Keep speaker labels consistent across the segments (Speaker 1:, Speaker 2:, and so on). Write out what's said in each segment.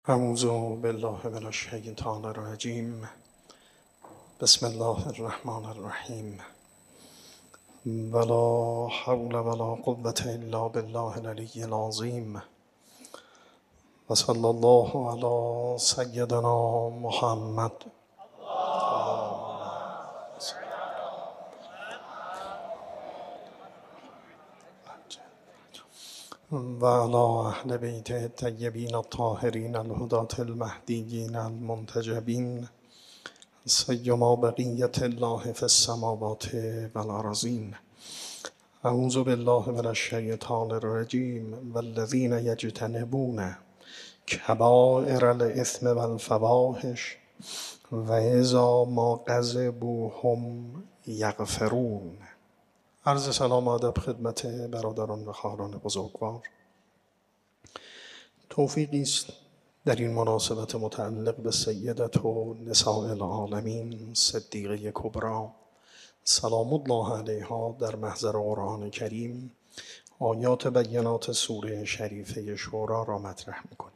Speaker 1: اعوذ بالله من الشیطان الرجیم. بسم الله الرحمن الرحیم. ولا حول ولا قوة الا بالله العلی العظیم. و صلی الله علی سیدنا محمد و علی اهل بیت الطیبین الطاهرین الهداة المهدیین المنتجبین سیما بقیة الله فی السماوات والارضین. اعوذ بالله من الشیطان الرجیم. والذین یجتنبون کبائر الاثم والفواحش و اذا ما غضبوا هم یغفرون. عرض سلام و ادب خدمت برادران و خواهران بزرگوار. توفیقی است در این مناسبت متعلق به سیدت و نساء العالمین صدیقه کبری سلام الله علیها در محضر قرآن کریم آیات بینات سوره شریفه شورا را مطرح می‌کنیم.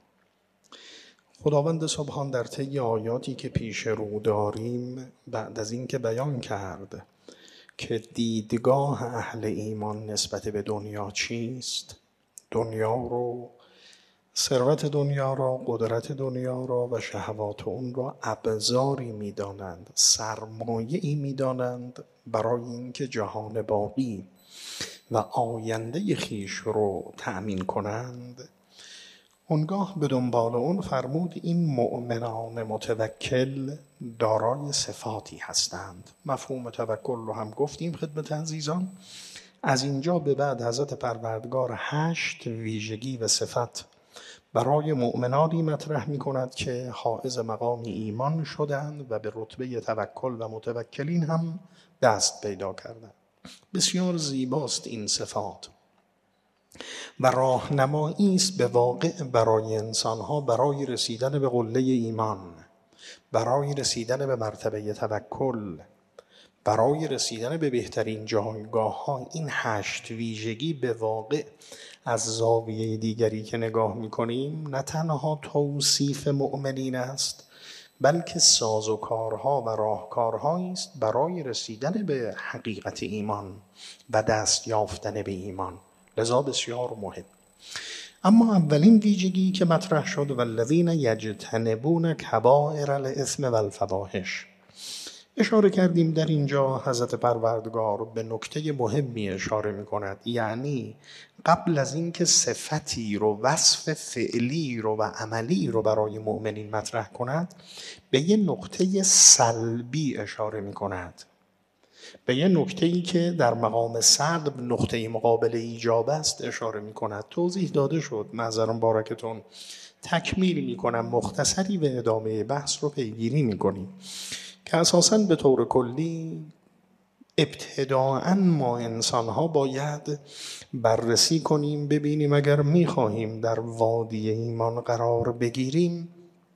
Speaker 1: خداوند سبحان در طی آیاتی که پیش رو داریم بعد از این که بیان کرد که دیدگاه اهل ایمان نسبت به دنیا چیست، دنیا رو، ثروت دنیا را، قدرت دنیا را و شهوات اون را ابزاری می‌دانند، سرمایه‌ای می‌دانند برای اینکه جهان باقی و آینده خیش رو تأمین کنند، اونگاه به دنبال اون فرمود این مؤمنان متوکل دارای صفاتی هستند. مفهوم توکل رو هم گفتیم خدمت عزیزان. از اینجا به بعد حضرت پروردگار 8 ویژگی و صفت برای مؤمنانی مطرح می کند که حائز مقام ایمان شدند و به رتبه توکل و متوکلین هم دست پیدا کردند. بسیار زیباست این صفات و راهنمایی است به واقع برای انسانها برای رسیدن به قله ایمان، برای رسیدن به مرتبه توکل، برای رسیدن به بهترین جایگاه ها. این 8 ویژگی به واقع از زاویه دیگری که نگاه می‌کنیم نه تنها توصیف مؤمنین است، بلکه سازوکارها و راهکارهایی است برای رسیدن به حقیقت ایمان و دست یافتن به ایمان. لذا بسیار مهم. اما اولین ویژگی که مطرح شد والذین یجتنبون کبائر الاثم والفواحش، اشاره کردیم در اینجا حضرت پروردگار به نکته مهمی اشاره می کند. یعنی قبل از اینکه صفتی رو، وصف فعلی رو و عملی رو برای مؤمنین مطرح کند، به یه نقطه سلبی اشاره می کند، به یه نکته‌ای که در مقام سلب نقطه مقابل ایجاب است اشاره می کند. توضیح داده شد، معذرم بارکتون تکمیل می کنم، مختصری به ادامه بحث رو پیگیری می کنیم که اساساً به طور کلی ابتداءً ما انسان‌ها باید بررسی کنیم، ببینیم اگر می‌خواهیم در وادی ایمان قرار بگیریم،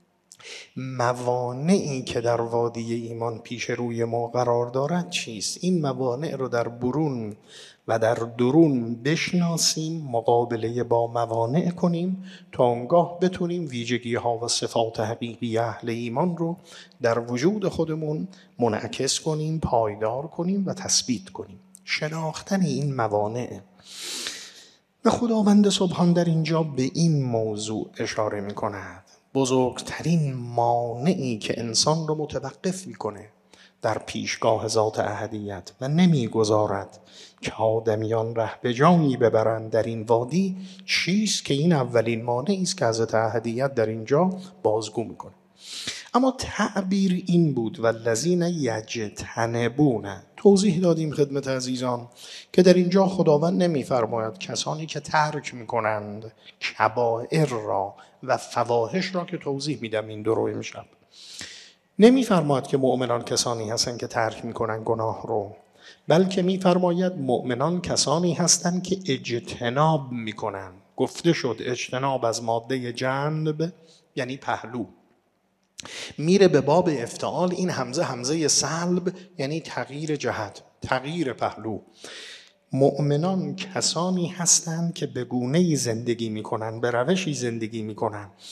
Speaker 1: موانعی که در وادی ایمان پیش روی ما قرار دارد چیست. این موانع رو در برون و در درون بشناسیم، مقابله با موانع کنیم تا آنگاه بتونیم ویژگی‌ها و صفات حقیقی اهل ایمان رو در وجود خودمون منعکس کنیم، پایدار کنیم و تثبیت کنیم. شناختن این موانع و خداوند سبحان در اینجا به این موضوع اشاره می کند. بزرگترین مانعی که انسان رو متوقف می کنه در پیشگاه ذات احدیت و نمی گذارد که آدمیان ره به جایی ببرند در این وادی چیست که این اولین مانعی است که حضرت احدیت در اینجا بازگو می کنه. اما تعبیر این بود والذین یجتنبون. توضیح دادیم خدمت عزیزان که در اینجا خداوند نمی‌فرماید کسانی که ترک می‌کنند کبائر را و فواحش را که توضیح میدم این دو رو امشب، نمی‌فرماید که مؤمنان کسانی هستند که ترک می‌کنند گناه رو، بلکه می‌فرماید مؤمنان کسانی هستند که اجتناب می‌کنند. گفته شد اجتناب از ماده جنب یعنی پهلو، میره به باب افتعال. این همزه سلب یعنی تغییر جهت، تغییر پهلو. مؤمنان کسانی هستند که به گونه‌ای زندگی میکنن، به روشی زندگی میکنن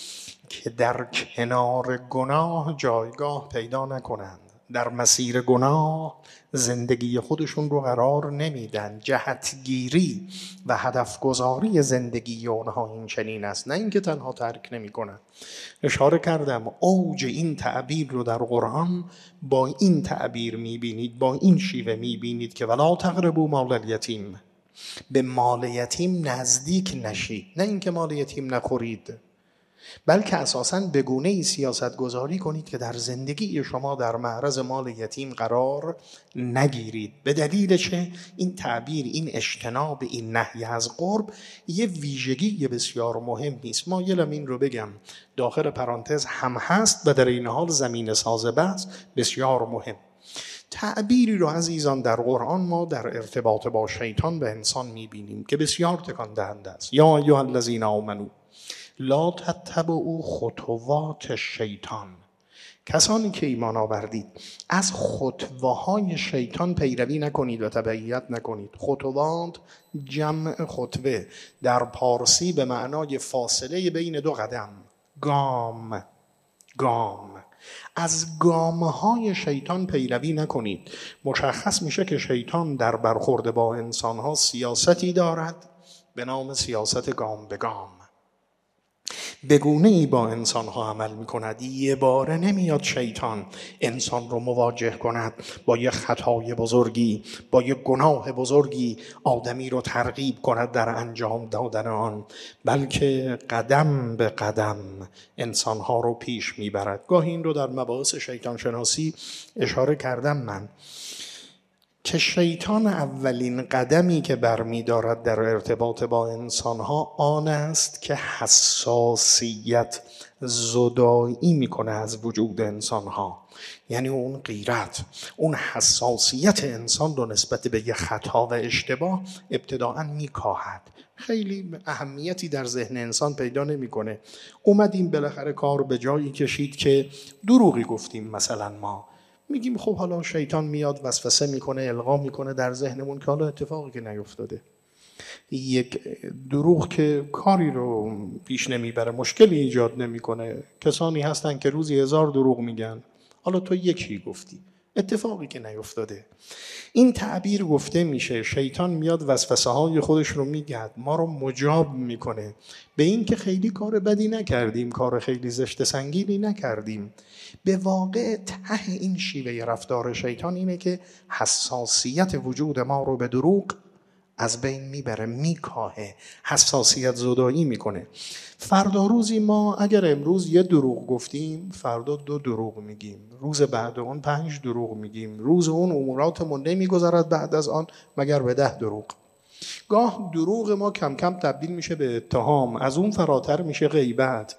Speaker 1: که در کنار گناه جایگاه پیدا نکنند، در مسیر گناه زندگی خودشون رو قرار نمیدن. جهتگیری و هدف گذاری زندگی اونها این چنین است، نه اینکه تنها ترک نمی کنن. اشاره کردم اوج این تعبیر رو در قرآن با این تعبیر میبینید، با این شیوه میبینید که ولا تقربوا مال الیتیم، به مال یتیم نزدیک نشید، نه اینکه مال یتیم نخورید، بلکه اساساً به گونه‌ای سیاست گذاری کنید که در زندگی شما در معرض مال یتیم قرار نگیرید. به دلیل چه؟ این تعبیر، این اجتناب، این نهی از قرب یه ویژگی بسیار مهمی است. مایلم این رو بگم داخل پرانتز هم هست و در این حال زمین ساز بحث بسیار مهم. تعبیری رو عزیزان در قرآن ما در ارتباط با شیطان به انسان می‌بینیم که بسیار تکان دهنده است. یا ایها الذین آمنوا لا تتبعوا خطوات شیطان، کسانی که ایمان آوردید از خطوه‌های شیطان پیروی نکنید و تبعیت نکنید. خطوات جمع خطوه در پارسی به معنای فاصله بین دو قدم، گام. از گام‌های شیطان پیروی نکنید. مشخص میشه که شیطان در برخورد با انسان‌ها سیاستی دارد به نام سیاست گام به گام. به گونه‌ای با انسان‌ها عمل می‌کند. یه باره نمیاد شیطان انسان رو مواجه کند با یه خطای بزرگی، با یه گناه بزرگی، آدمی رو ترغیب کند در انجام دادن آن، بلکه قدم به قدم انسان‌ها رو پیش می‌برد. گاهی این رو در مباحث شیطان شناسی اشاره کردم من که شیطان اولین قدمی که برمی‌دارد در ارتباط با انسان‌ها آن است که حساسیت زدایی می‌کنه از وجود انسان‌ها. یعنی اون غیرت، اون حساسیت انسان رو نسبت به یه خطا و اشتباه ابتداءً می‌کاهد. خیلی اهمیتی در ذهن انسان پیدا نمی‌کنه. اومدیم بالاخره کار به جایی کشید که دروغی گفتیم، مثلا ما میگیم خب حالا شیطان میاد وسوسه میکنه، القا میکنه در ذهنمون که حالا اتفاقی که نیفتاده، یک دروغ که کاری رو پیش نمیبره، مشکلی ایجاد نمیکنه. کسانی هستن که روزی 1000 دروغ میگن، حالا تو یکی گفتی، اتفاقی که نیفتاده. این تعبیر گفته میشه شیطان میاد وسوسه های خودش رو میگه، ما رو مجاب میکنه به این که خیلی کار بدی نکردیم، کار خیلی زشت سنگینی نکردیم. به واقع ته این شیوه رفتار شیطان اینه که حساسیت وجود ما رو به دروغ از بین میبره، میکاهه، حساسیت زدایی میکنه. فردا روزی ما اگر امروز یه دروغ گفتیم، فردا 2 دروغ میگیم، روز بعد اون 5 دروغ میگیم، روز اون اموراتمون نمیگذرد بعد از آن مگر به 10 دروغ. گاه دروغ ما کم کم تبدیل میشه به اتهام، از اون فراتر میشه غیبت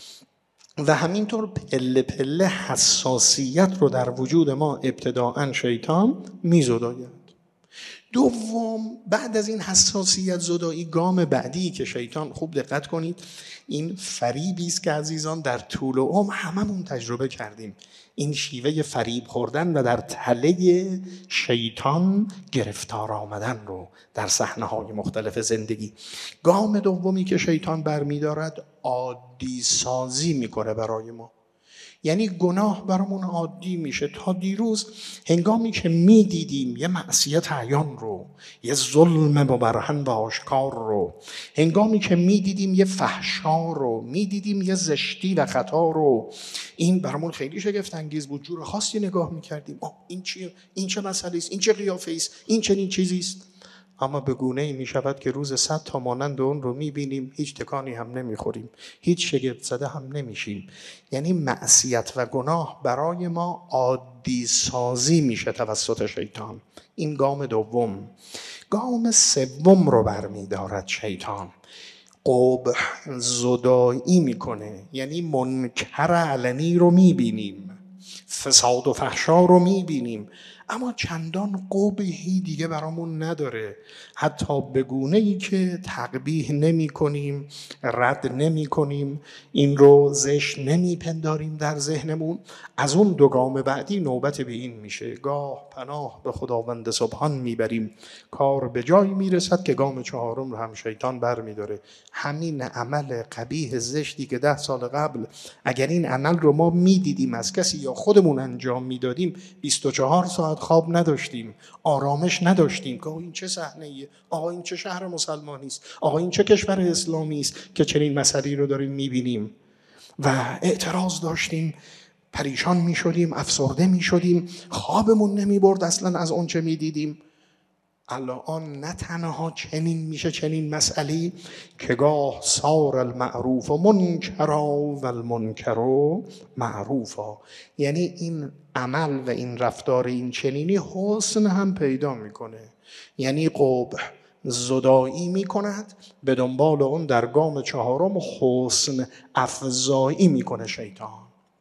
Speaker 1: و همینطور پله پله حساسیت رو در وجود ما ابتداءً شیطان میزداید. دوم، بعد از این حساسیت زدایی، گام بعدی که شیطان، خوب دقت کنید، این فریبی است که عزیزان در طول عمر هممون تجربه کردیم، این شیوه فریب خوردن و در تله شیطان گرفتار آمدن رو در صحنه‌های مختلف زندگی. گام دومی که شیطان برمی‌دارد عادی سازی میکنه برای ما. یعنی گناه برامون عادی میشه. تا دیروز هنگامی که میدیدیم یه معصیت عیان رو، یه ظلم مبرهن و آشکار رو، هنگامی که میدیدیم یه فحشا رو، میدیدیم یه زشتی و خطا رو، این برامون خیلی شگفت انگیز بود. جور خاصی نگاه میکردیم، این چیه؟ این چه مسئله است؟ این چه قیافه است؟ این چنین چیزی است؟ اما به گونه‌ای میشود که روز 100 تا مانند اون رو میبینیم، هیچ تکانی هم نمیخوریم، هیچ شگفت زده هم نمیشیم. یعنی معصیت و گناه برای ما عادی سازی میشه توسط شیطان. این گام دوم. گام سوم رو برمیدارد شیطان، قبح زدایی میکنه. یعنی منکر علنی رو میبینیم، فساد و فحشا رو میبینیم، اما چندان قبحی دیگه برامون نداره، حتی به گونه‌ای که تقبیح نمی کنیم، رد نمی کنیم، این رو زشت نمی پنداریم در ذهنمون. از اون 2 گام بعدی نوبت به این میشه، گاه پناه به خداوند سبحان میبریم، کار به جایی میرسد که گام 4 رو هم شیطان بر میداره. همین عمل قبیح زشتی که 10 سال قبل اگر این عمل رو ما میدیدیم از کسی یا خودمون انجام میدادیم، 24 ساعت خواب نداشتیم، آرامش نداشتیم که این چه صحنه‌ایه، آقا این چه شهر مسلمانی است، آقا این چه کشور اسلامی است که چنین مسئله رو داریم میبینیم، و اعتراض داشتیم، پریشان میشدیم، افسرده میشدیم، خوابمون نمیبرد اصلا از اون چه میدیدیم. الان نه تنها چنین میشه چنین مسئله که گاه صار المعروف منکرا و المنکر معروفا، یعنی این عمل و این رفتار این چنینی حسن هم پیدا میکنه، یعنی قبح زدایی میکند، به دنبال اون در گام 4 حسن افزایی میکنه شیطان.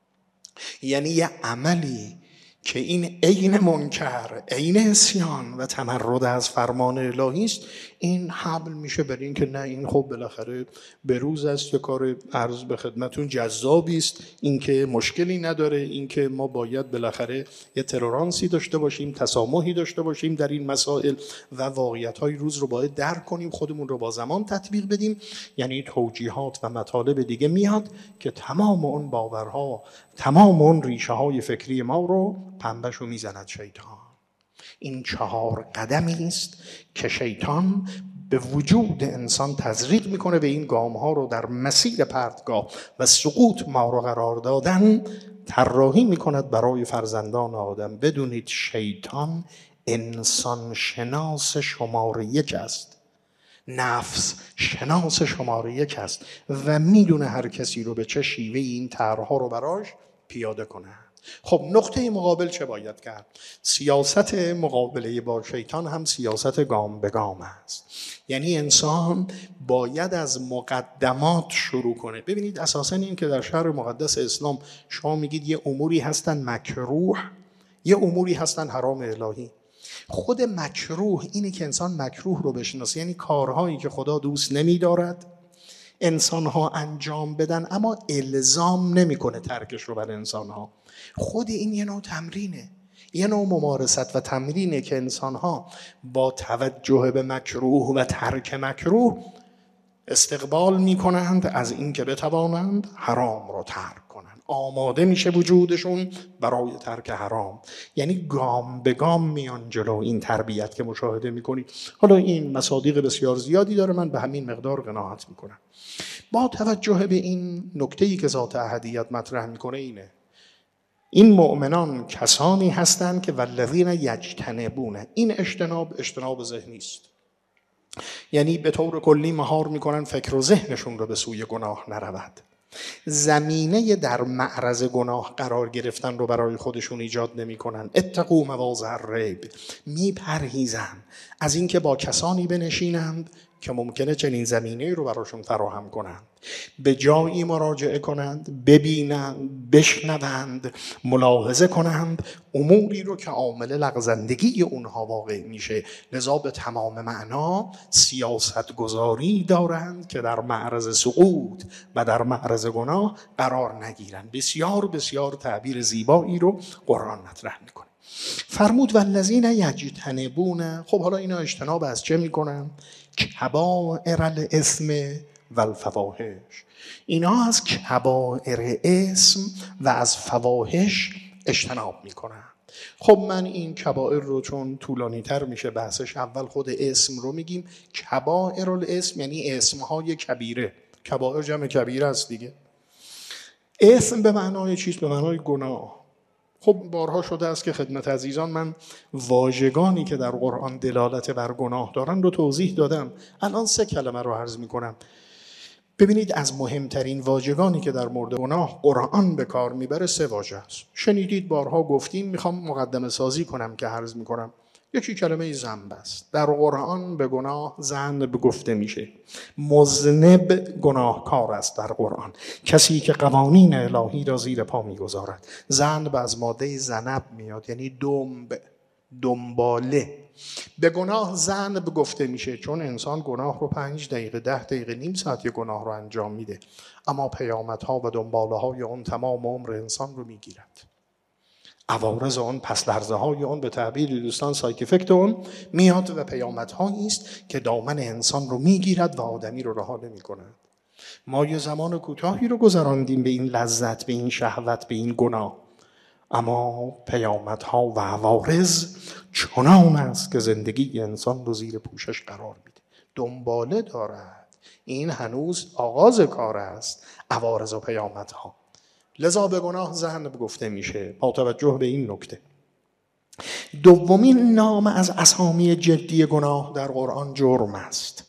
Speaker 1: یعنی یه عملی که این عین منکر، عین عصیان و تمرد از فرمان الهی است، این حمل میشه بر این که نه، این خب بالاخره بروز است، یه کار عرض به خدمتون جذابی است، این که مشکلی نداره، این که ما باید بالاخره یه ترورانسی داشته باشیم، تسامحی داشته باشیم در این مسائل و واقعیت‌های روز رو باید درک کنیم، خودمون رو با زمان تطبیق بدیم. یعنی توجیهات و مطالب دیگه میاد که تمام اون باورها، تمام اون ریشه های فکری ما رو پنبه‌شو میزند شیطان. این 4 قدمی است که شیطان به وجود انسان تزریق میکنه و این گام ها رو در مسیر پرتگاه و سقوط ما رو قرار دادن طراحی میکند برای فرزندان آدم. بدونید شیطان انسان شناس شماره 1 است، نفس شناس شماره 1 است و میدونه هر کسی رو به چه شیوه این طرح‌ها رو براش پیاده کنه. خب نقطه مقابل چه باید کرد؟ سیاست مقابله با شیطان هم سیاست گام به گام است. یعنی انسان باید از مقدمات شروع کنه. ببینید اساساً این که در شهر مقدس اسلام شما میگید یه اموری هستن مکروه، یه اموری هستن حرام الهی. خود مکروه اینه که انسان مکروه رو بشناسه، یعنی کارهایی که خدا دوست نمی‌دارد انسان‌ها انجام بدن اما الزام نمی‌کنه ترکش رو بر انسان‌ها. خود این یه نوع تمرینه، یه نوع ممارست و تمرینه که انسان‌ها با توجه به مکروه و ترک مکروه استقبال می‌کنند از این که بتوانند حرام رو ترک کنند. آماده میشه وجودشون برای ترک حرام. یعنی گام به گام میان جلو این تربیت که مشاهده میکنید. حالا این مصادیق بسیار زیادی داره، من به همین مقدار قناعت میکنم. با توجه به این نکته‌ای که ذات احدیت مطرح میکنه اینه: این مؤمنان کسانی هستند که والذین یجتنبون، این اجتناب ذهنی است، یعنی به طور کلی مهار میکنن فکر و ذهنشون رو به سوی گناه نرود. زمینه در معرض گناه قرار گرفتن رو برای خودشون ایجاد نمی کنن. اتقوا مواضع الریب، میپرهیزن از اینکه با کسانی بنشینند که ممکنه چنین زمینه‌ای رو براشون فراهم کنند. به جایی مراجعه کنند، ببینند، بشنوند، ملاحظه کنند اموری رو که عامل لغزندگی اونها واقع میشه. لذا به تمام معنا سیاست گذاری دارند که در معرض سقوط و در معرض گناه قرار نگیرند. بسیار بسیار تعبیر زیبایی رو قرآن مطرح میکنه. فرمود والذین یجتنبون. خب حالا اینا اجتناب از چه میکنن؟ کبائر الاثم و الفواحش. اینا از کبائر اسم و از فواحش اجتناب میکنن. خب من این کبائر رو چون طولانی تر میشه بحثش، اول خود اسم رو میگیم. کبائر الاسم یعنی اسمهای کبیره. کبائر جمع کبیره است دیگه. اسم به معنای چیست؟ به معنای گناه. خب بارها شده است که خدمت عزیزان من واژگانی که در قرآن دلالت بر گناه دارن رو توضیح دادم. الان 3 کلمه رو عرض میکنم. ببینید از مهمترین واژگانی که در مورد گناه قرآن به کار میبره 3 واژه است. شنیدید بارها گفتیم، میخوام مقدمه سازی کنم که عرض میکنم. یکی کلمه ذنب است. در قرآن به گناه ذنب گفته میشه. مذنب گناهکار است در قرآن، کسی که قوانین الهی را زیر پا میگذارد. ذنب از ماده ذنب میاد، یعنی دنب. دنباله. به گناه ذنب گفته میشه چون انسان گناه رو 5 دقیقه 10 دقیقه نیم ساعت یه گناه رو انجام میده، اما پیامدها و دنباله های اون تمام عمر انسان رو میگیرد. عوارض اون، پس لرزه های اون، به تعبیر دوستان سایت افکت اون میاد و پیامدهایی است که دامن انسان رو میگیرد و آدمی رو رها نمی‌کند. ما یه زمان کوتاهی رو گذراندیم به این لذت، به این شهوت، به این گناه، اما پیامدها و عوارض چنان است که زندگی انسان رو زیر پوشش قرار میده. دنباله دارد. این هنوز آغاز کار است، عوارض و پیامدها. لذا به گناه ذنب گفته میشه با توجه به این نکته. دومین نام از اسامی جدی گناه در قرآن جرم است.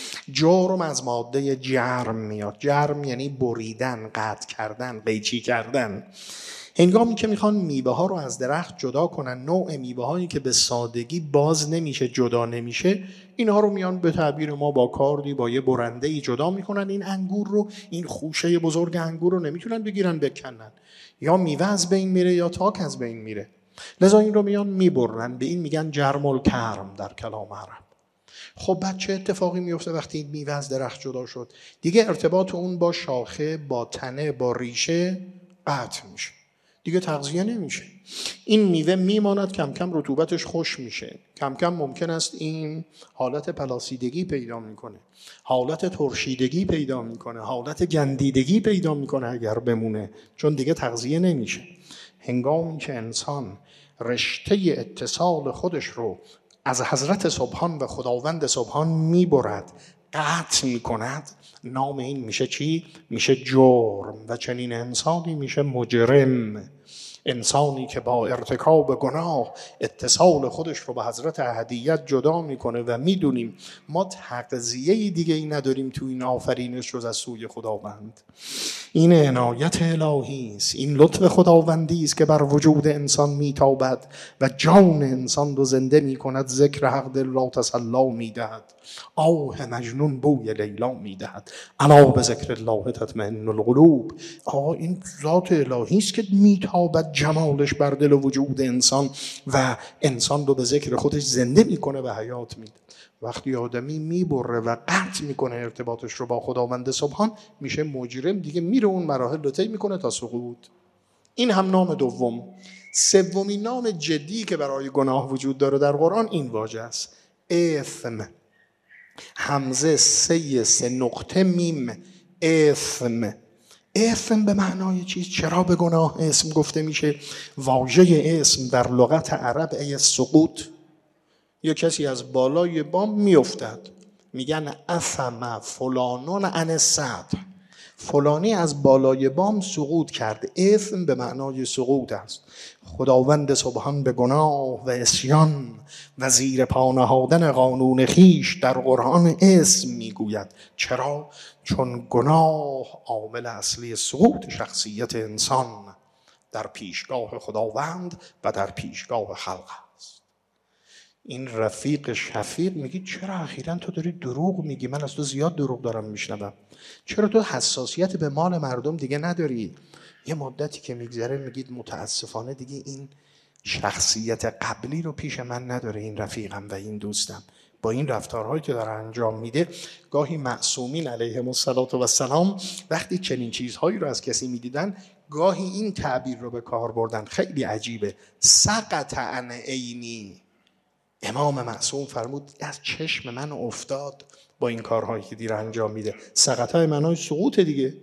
Speaker 1: جرم از ماده جرم میاد. جرم یعنی بریدن، قطع کردن، قیچی کردن. هنگامی که میخوان میوه ها رو از درخت جدا کنن، نوع میوه هایی که به سادگی باز نمیشه، جدا نمیشه، اینها رو میان به تعبیر ما با کاردی، با یه برنده‌ای جدا میکنن. این انگور رو، این خوشه بزرگ انگور رو نمیتونن بگیرن بکنن، یا میوه از بین میره یا تاک از بین میره، لذا این رو میان میبرن. به این میگن جرم الکرم در کلام عرب. خب بعد چه اتفاقی میفته وقتی این میوه از درخت جدا شد؟ دیگه ارتباط اون با شاخه، با تنه، با ریشه قطع میشه، دیگه تغذیه نمیشه. این میوه میماند، کم کم رطوبتش خوش میشه، کم کم ممکن است این حالت پلاسیدگی پیدا میکنه، حالت ترشیدگی پیدا میکنه، حالت گندیدگی پیدا میکنه اگر بمونه، چون دیگه تغذیه نمیشه. هنگامی که انسان رشته اتصال خودش رو از حضرت سبحان و خداوند سبحان میبرد، قطع میکند، نام این میشه چی؟ میشه جرم. و چنین انسانی میشه مجرم. انسانی که با ارتکاب گناه اتصال خودش رو به حضرت احدیت جدا میکنه و میدونیم ما تغذیه دیگه ای نداریم تو این آفرینش جز از سوی خداوند. این عنایت الهی است، این لطف خداوندی است که بر وجود انسان میتابد و جان انسان رو زنده میکند. ذکر حق دل را تسلا میدهد، آه مجنون بوی لیلا میدهد. الا به ذکر الله تطمئن القلوب. این ذات الهی است که میتابد جمالش بر دل و وجود انسان و انسان رو به ذکر خودش زنده میکنه و حیات میده. وقتی آدمی میبره و قطع میکنه ارتباطش رو با خداوند سبحان، میشه مجرم، دیگه میره اون مراحل رو طی میکنه تا سقوط. این هم نام دوم. سومین نام جدی که برای گناه وجود داره در قرآن این واژه است، اثم. همزه سه نقطه میم، اثم. اسم به معنای چیز؟ چرا به گناه اسم گفته میشه؟ واژه اسم در لغت عرب ای سقوط. یا کسی از بالای بام میافتد، میگن اثم فلانون عن السطح، فلانی از بالای بام سقوط کرد. اسم به معنای سقوط است. خداوند سبحان به گناه و عصیان و زیر پا نهادن قانون خیش در قرآن اسم میگوید. چرا؟ چون گناه عامل اصلی سقوط شخصیت انسان در پیشگاه خداوند و در پیشگاه خلق است. این رفیق شفیق میگی چرا اخیراً تو داری دروغ میگی؟ من از تو زیاد دروغ دارم میشنوم. چرا تو حساسیت به مال مردم دیگه نداری؟ یه مدتی که میگذره میگید متاسفانه دیگه این شخصیت قبلی رو پیش من نداره این رفیقم و این دوستم. با این رفتارهایی که داره انجام میده، گاهی معصومین علیهم السلام وقتی چنین چیزهایی رو از کسی میدیدن، گاهی این تعبیر رو به کار بردن. خیلی عجیبه. سقط عن عینی. امام معصوم فرمود از چشم من افتاد با این کارهایی که دیر انجام میده. سقطای معنای سقوط دیگه.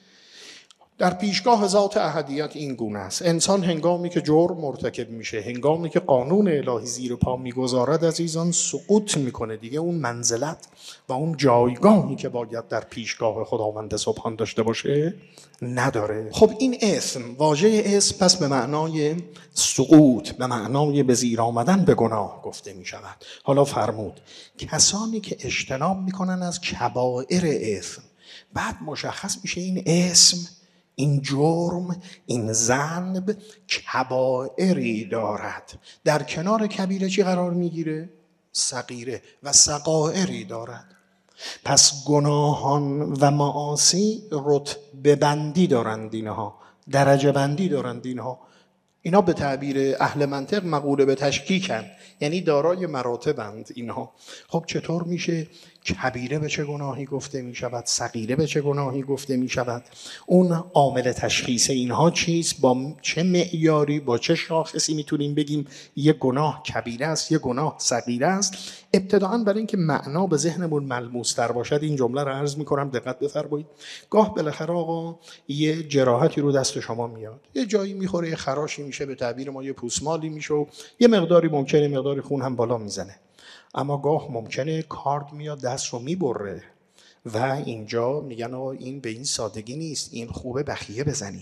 Speaker 1: در پیشگاه ذات احدیت این گونه است. انسان هنگامی که جرم مرتکب میشه، هنگامی که قانون الهی زیر پا میگذارد، عزیزان سقوط میکنه دیگه. اون منزلت و اون جایگاهی که باید در پیشگاه خداوند سبحان داشته باشه نداره. خب این اسم، واژه اسم پس به معنای سقوط، به معنای به زیر آمدن به گناه گفته میشود. حالا فرمود کسانی که اجتناب میکنن از کبائر اسم، بعد مشخص میشه این اسم، این جرم، این ذنب کبائری دارد. در کنار کبیره چی قرار میگیره؟ صغیره. و صغائری دارد. پس گناهان و معاصی رتبه بندی دارند اینها، درجه بندی دارند اینها. اینا به تعبیر اهل منطق مقوله به تشکیکن، یعنی دارای مراتبند اینها. خب چطور میشه کبیره به چه گناهی گفته میشود، صغیره به چه گناهی گفته میشود؟ اون عامل تشخیص اینها چیست؟ با چه معیاری، با چه شاخصی میتونیم بگیم یه گناه کبیره است، یه گناه صغیره است؟ ابتداءً برای اینکه معنا به ذهنمون ملموس تر باشد این جمله رو عرض میکنم، دقت بفرمایید. گاه بالاخره آقا یه جراحتی رو دست شما میاد، یه جایی میخوره، یه خراشی میشه، به تعبیر ما یه پوسمالی میشه و یه مقداری ممکنه مقداری خون هم بالا میزنه. اما گاه ممکنه کارد میاد دست رو میبره و اینجا میگن آقا این به این سادگی نیست، این خوبه بخیه بزنید.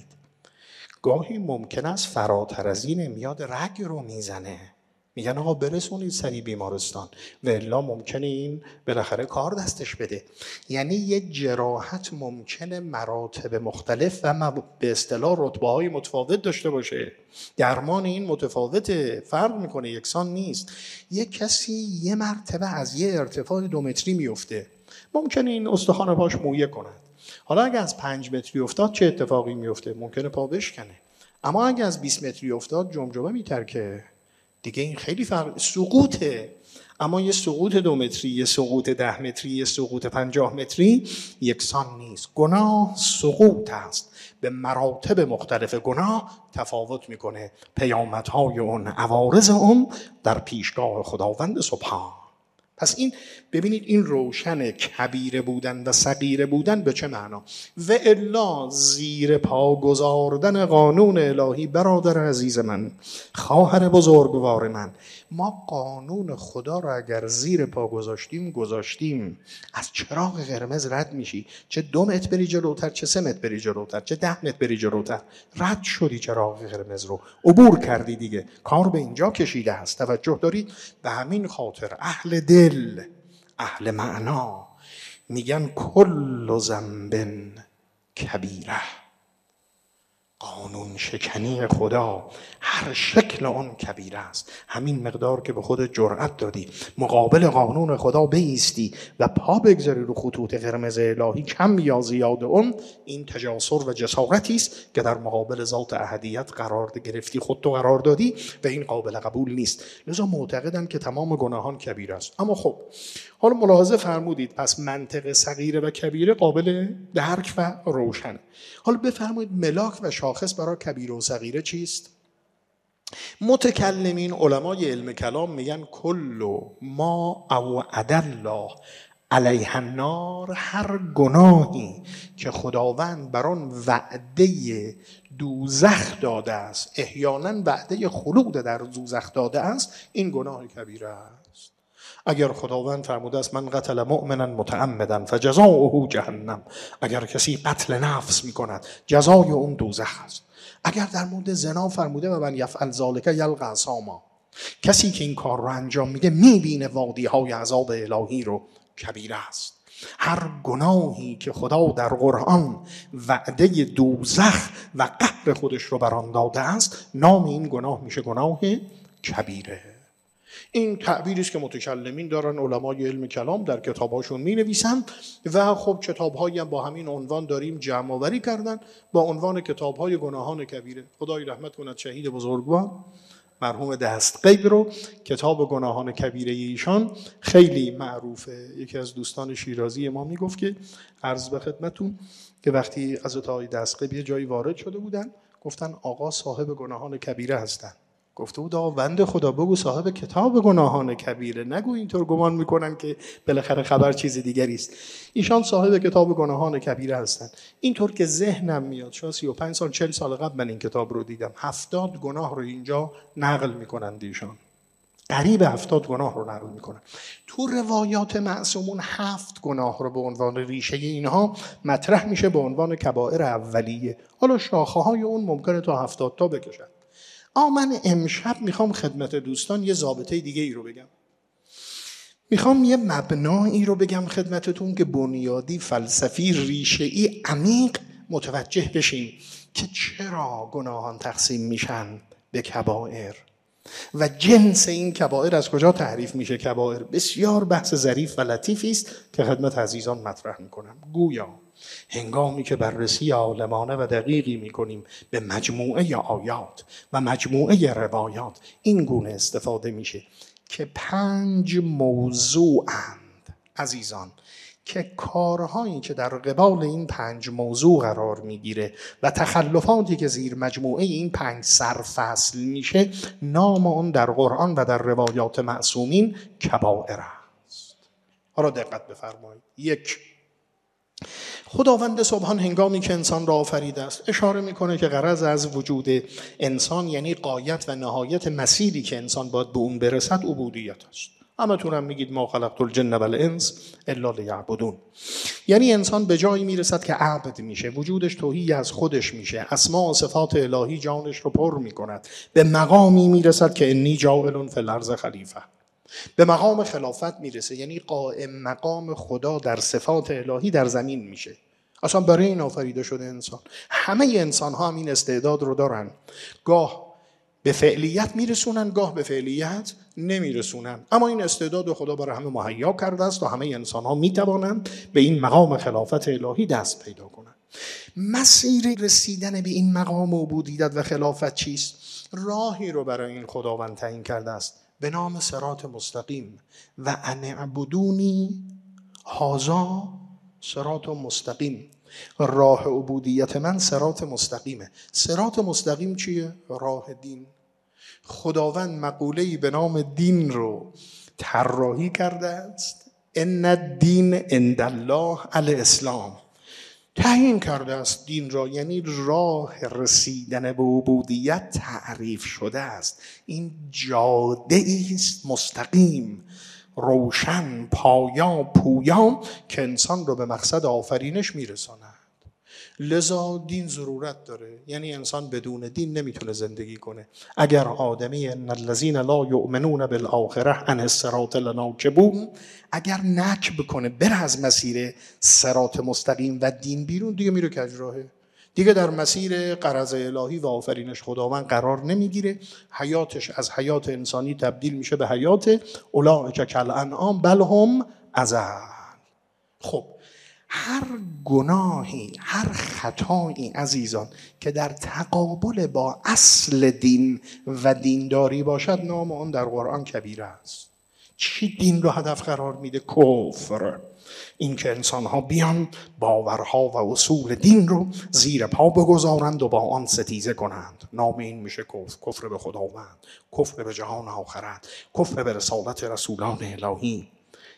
Speaker 1: گاهی ممکن است فراتر از این میاد رگ رو میزنه، میگن آقا برسونید سریع بیمارستان و الا ممکنه این بالاخره کار دستش بده. یعنی یه جراحت ممکنه مراتب مختلف و به اصطلاح رتبه‌های متفاوت داشته باشه. درمان این متفاوته، فرق میکنه، یکسان نیست. یه کسی یه مرتبه از یه ارتفاع 2 متری میفته، ممکنه این استخوان پاش مویه کند. حالا اگه از 5 متری افتاد چه اتفاقی میفته؟ ممکنه پا بشکنه. اما اگه از 20 متری افتاد جمجمه میترکه. دیگه این خیلی فرق، سقوطه. اما یه سقوط 2 متری، یه سقوط 10 متری، یه سقوط 50 متری یکسان نیست. گناه سقوط است، به مراتب مختلف گناه تفاوت میکنه. پیامدهای اون، عوارض اون در پیشگاه خداوند سبحان. پس این ببینید این روشن کبیره بودن و صغیره بودن به چه معنا. و الا زیر پا گذاردن قانون الهی، برادر عزیز من، خواهر بزرگوار من، ما قانون خدا را اگر زیر پا گذاشتیم از چراغ قرمز رد میشی. چه 2 متر بری جلوتر، چه 3 متر بری جلوتر، چه 10 متر بری جلوتر، رد شدی چراغ قرمز رو، عبور کردی، دیگه کار به اینجا کشیده است. توجه دارید؟ به همین خاطر اهل دل، اهل معنا میگن کل ذنب کبیره. قانون شکنی خدا هر شکل اون کبیره است. همین مقدار که به خود جرأت دادی مقابل قانون خدا بایستی و پا بگذاری رو خطوط قرمز الهی، کم یا زیاد اون، این تجاسر و جسارتی است که در مقابل ذات احدیت قرار گرفتی، خودتو قرار دادی و این قابل قبول نیست. لذا معتقدن که تمام گناهان کبیره است. اما خب حالا ملاحظه فرمودید، پس منطق صغیره و کبیره قابل درک و روشن. حالا بفرمایید ملاک و شاخص برای کبیره و صغیره چیست؟ متکلمین، علمای علم کلام میگن کل ما اوعد الله علیه النار، هر گناهی که خداوند بر آن وعده دوزخ داده است، احیانا وعده خلود در دوزخ داده است، این گناه کبیره است. اگر خداوند فرموده است من قتل مؤمنا متعمدا فجزاؤه جهنم، اگر کسی قتل نفس میکند جزای اون دوزخ است. اگر در مورد زنا فرموده و من یفعل ذلک یلقی اثاما، کسی که این کار رو انجام میده میبینه وادی‌های عذاب الهی رو، کبیره است. هر گناهی که خدا در قرآن وعده دوزخ و قهر خودش رو بر آن داده است، نام این گناه میشه گناه کبیره. این تعبیری است که متکلمین دارن، علمای علم کلام در کتاباشون می‌نویسن و خب کتاب‌هایی هم با همین عنوان داریم جمع آوری کردن با عنوان کتاب‌های گناهان کبیره. خدای رحمت کند شهید بزرگوار مرحوم دستغیب رو، کتاب گناهان کبیره ایشان خیلی معروفه. یکی از دوستان شیرازی ما میگفت که عرض به خدمتون که وقتی حضرت آقای دستغیب یه جایی وارد شده بودن، گفتن آقا صاحب گناهان کبیره هستن. گفته بود آقا بنده خدا بگو صاحب کتاب گناهان کبیره، نگو اینطور گمان میکنن که بالاخره خبر چیز دیگری است. ایشان صاحب کتاب گناهان کبیره هستن. اینطور که ذهنم میاد، شاید 35 سال 40 سال قبل من این کتاب رو دیدم، 70 گناه رو اینجا نقل میکنند ایشان، قریب 70 گناه رو نقل میکنن. تو روایات معصومون 7 گناه رو به عنوان ریشه اینها مطرح میشه به عنوان کبائر اولیه. حالا شاخه های اون ممکنه تا 70 تا بکشن. من امشب میخوام خدمت دوستان یه ضابطه دیگه ای رو بگم. میخوام یه مبنایی رو بگم خدمتتون که بنیادی، فلسفی، ریشه‌ای، عمیق متوجه بشین که چرا گناهان تقسیم میشن به کبائر و جنس این کبائر از کجا تعریف میشه کبائر. بسیار بحث ظریف و لطیفی است که خدمت عزیزان مطرح میکنم. گویا هنگامی که بررسی عالمانه و دقیقی میکنیم به مجموعه آیات و مجموعه روایات، این گونه استفاده میشه که 5 موضوعند عزیزان، که کارهایی که در قبال این 5 موضوع قرار میگیره و تخلفاتی که زیر مجموعه این 5 سرفصل میشه، نام اون در قرآن و در روایات معصومین کبائر است. حالا دقت بفرمایید. 1. خداوند سبحان هنگامی که انسان را آفریده است اشاره میکنه که غرض از وجود انسان، یعنی غایت و نهایت مسیری که انسان باید به اون برسد، عبودیت است. همتون هم میگید ما خلقت الجن و الانس الا لیعبدون. یعنی انسان به جایی میرسد که عبد میشه، وجودش توهی از خودش میشه، اسما و صفات الهی جانش رو پر میکند، به مقامی میرسد که انی جاعل فی الارض خلیفه، به مقام خلافت میرسه، یعنی قائم مقام خدا در صفات الهی در زمین میشه. اصلا برای این آفریده شده انسان. همه انسان ها هم این استعداد رو دارن، گاه به فعلیت میرسونن، گاه به فعلیت نمیرسونن، اما این استعداد خدا برای همه مهیا کرده است و همه انسان ها میتوانند به این مقام خلافت الهی دست پیدا کنند. مسیر رسیدن به این مقام عبودیت و خلافت چیست؟ راهی رو برای این خداوند تعیین کرده است به نام صراط مستقیم. و ان اعبدونی هذا صراط مستقیم. راه عبودیت من صراط مستقیمه. صراط مستقیم چیه؟ راه دین. خداوند مقوله‌ای به نام دین رو طراحی کرده است. ان الدین عند الله الاسلام. تعیین کرده است دین را، یعنی راه رسیدن به عبودیت تعریف شده است. این جاده است مستقیم، روشن، پایا، پویا که انسان رو به مقصد آفرینش میرساند. لذا دین ضرورت داره، یعنی انسان بدون دین نمیتونه زندگی کنه. اگر آدمی ان الذین لا یؤمنون بالآخره عن الصراط لناکبون، اگر نکب بکنه بره از مسیر صراط مستقیم و دین بیرون، دیگه میره کج راهه، دیگه در مسیر غرض الهی و آفرینش خداوند قرار نمیگیره، حیاتش از حیات انسانی تبدیل میشه به حیات اولئک کالانعام بل هم اضل. خب هر گناهی، هر خطایی عزیزان که در تقابل با اصل دین و دینداری باشد، نام آن در قرآن کبیره است. چی دین رو هدف قرار میده؟ کفر. این که انسان‌ها بیان باورها و اصول دین رو زیر پا بگذارند و با آن ستیزه کنند، نام این میشه کفر. کفر به خداوند، کفر به جهان آخرت، کفر به رسالت رسولان الهی.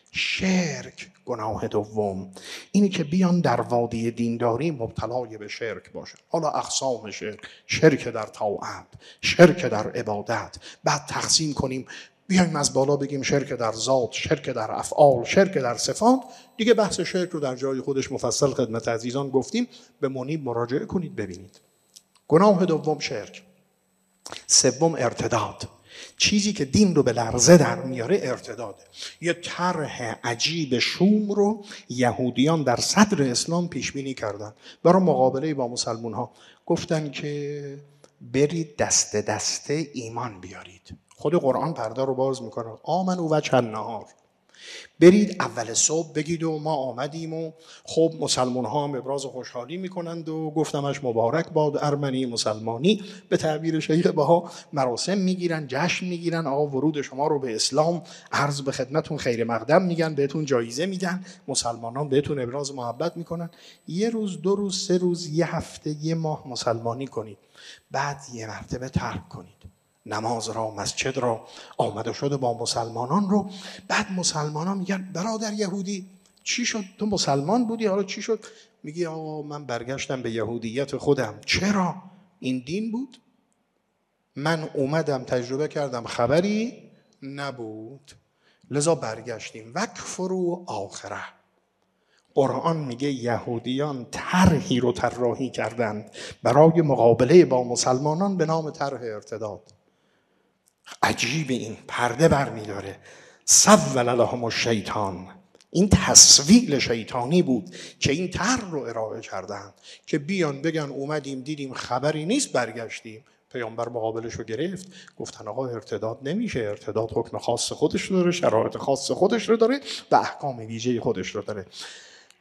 Speaker 1: شرک گناه دوم، اینی که بیان در وادی دینداری مبتلای به شرک باشن. حالا اقسام شرک، شرک در طاعت، شرک در عبادت، بعد تقسیم کنیم، بیایم از بالا بگیم شرک در ذات، شرک در افعال، شرک در صفات. دیگه بحث شرک رو در جای خودش مفصل خدمت عزیزان گفتیم، به منیب مراجعه کنید ببینید. گناه دوم شرک. سوم ارتداد. چیزی که دین رو به لرزه در میاره ارتداده. یه طرح عجیب شوم رو یهودیان در صدر اسلام پیش بینی کردن برای مقابله با مسلمان ها. گفتن که برید دست دسته ایمان بیارید. خود قرآن پرده رو باز میکنه، آمنوا وجه النهار، برید اول صبح بگید و ما آمدیم. و خب مسلمان ها هم ابراز خوشحالی میکنند و گفتمش مبارک باد ارمنی مسلمانی، به تعبیر شیخ بها مراسم میگیرن، جشن میگیرن، آقا ورود شما رو به اسلام، عرض به خدمتون خیر مقدم میگن، بهتون جایزه میدن، مسلمانان بهتون ابراز محبت میکنن. یه روز، 2 روز، 3 روز، یه هفته، یه ماه مسلمانی کنید، بعد یه مرتبه ترک کنید نماز را، مسجد را، آمده شده با مسلمانان رو. بعد مسلمانان میگن برادر یهودی چی شد؟ تو مسلمان بودی حالا چی شد؟ میگی آقا من برگشتم به یهودیت خودم. چرا؟ این دین بود، من اومدم تجربه کردم خبری نبود، لذا برگشتیم. وکفروا آخره. قرآن میگه یهودیان طرحی رو طراحی کردند برای مقابله با مسلمانان به نام طرح ارتداد. عجیب، این پرده برمیداره. سول لهم الشیطان، این تسویل شیطانی بود که این طرح رو ارائه کردند که بیان بگن اومدیم دیدیم خبری نیست برگشتیم. پیامبر مقابلش رو گرفت، گفتن آقا ارتداد نمیشه، ارتداد حکم خاص خودش رو داره، شرایط خاص خودش رو داره و احکام ویژه خودش رو داره.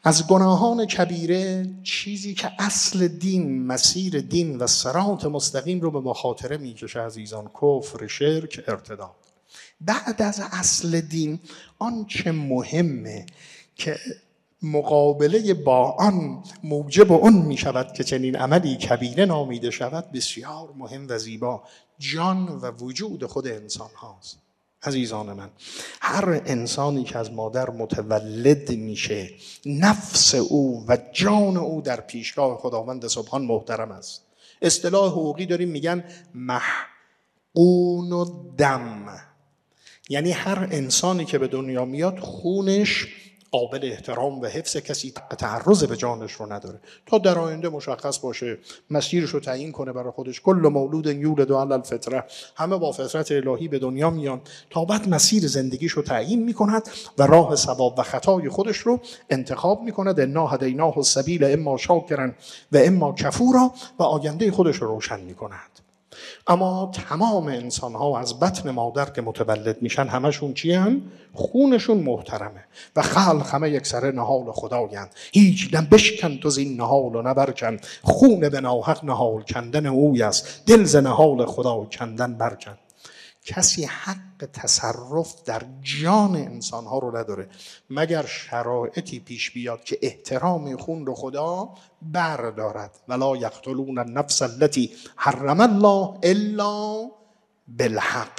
Speaker 1: از گناهان کبیره چیزی که اصل دین، مسیر دین و صراط مستقیم رو به مخاطره میکشه عزیزان، کفر، شرک، ارتداد. بعد از اصل دین آنچه مهمه که مقابله با آن موجب اون می شود که چنین عملی کبیره نامیده شود بسیار مهم و زیبا، جان و وجود خود انسان هاست. عزیزان من، هر انسانی که از مادر متولد میشه، نفس او و جان او در پیشگاه خداوند سبحان محترم است. اصطلاح حقوقی داریم میگن محقون الدم، یعنی هر انسانی که به دنیا میاد خونش قابل احترام و حفظ، کسی تعرض به جانش رو نداره تا در آینده مشخص باشه، مسیرش رو تعیین کنه برای خودش. کل مولود یولد علی الفطره، همه با فطرت الهی به دنیا میان، تا بعد مسیر زندگیش رو تعیین میکند و راه ثواب و خطای خودش رو انتخاب میکند. انا هدیناه السبیل اما شاکرا و اما کفورا، و آینده خودش رو روشن میکند. اما تمام انسان ها از بطن مادر که متولد میشن همشون چی هن؟ خونشون محترمه و خلق همه یک سره نهال خدایند. هیچ دم بشکن تو زین نهال و نبرکن، خون به ناحق نهال کندن اوی است، دل ز نهال خدا کندن برکن. کسی حق تصرف در جان انسان ها رو نداره مگر شرایطی پیش بیاد که احترام خون رو خدا بردارد. ولا یقتلون النفس التي حرم الله الا بالحق.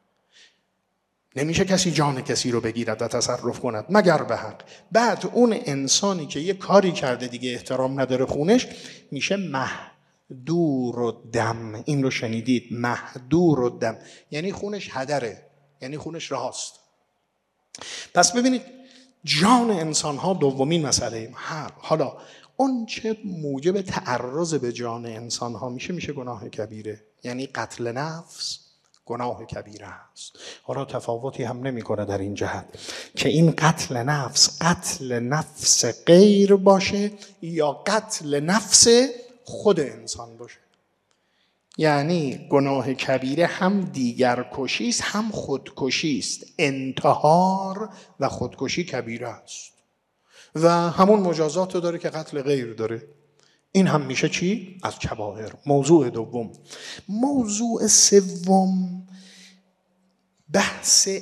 Speaker 1: نمیشه کسی جان کسی رو بگیرد و تصرف کند مگر به حق. بعد اون انسانی که یه کاری کرده دیگه احترام نداره خونش، میشه مهدور الدم. این رو شنیدید؟ مهدور الدم یعنی خونش هدره، یعنی خونش راست. پس ببینید جان انسان ها دومین مسئله. حالا اون چه موجب تعرض به جان انسان ها میشه گناه کبیره، یعنی قتل نفس گناه کبیره است. حالا تفاوتی هم نمیکنه در این جهت که این قتل نفس غیر باشه یا قتل نفس خود انسان باشه. یعنی گناه کبیره هم دیگر کشی است هم خودکشی است. انتحار و خودکشی کبیره است و همون مجازات رو داره که قتل غیر داره. این هم میشه چی؟ از کبائر. موضوع دوم. موضوع سوم بحث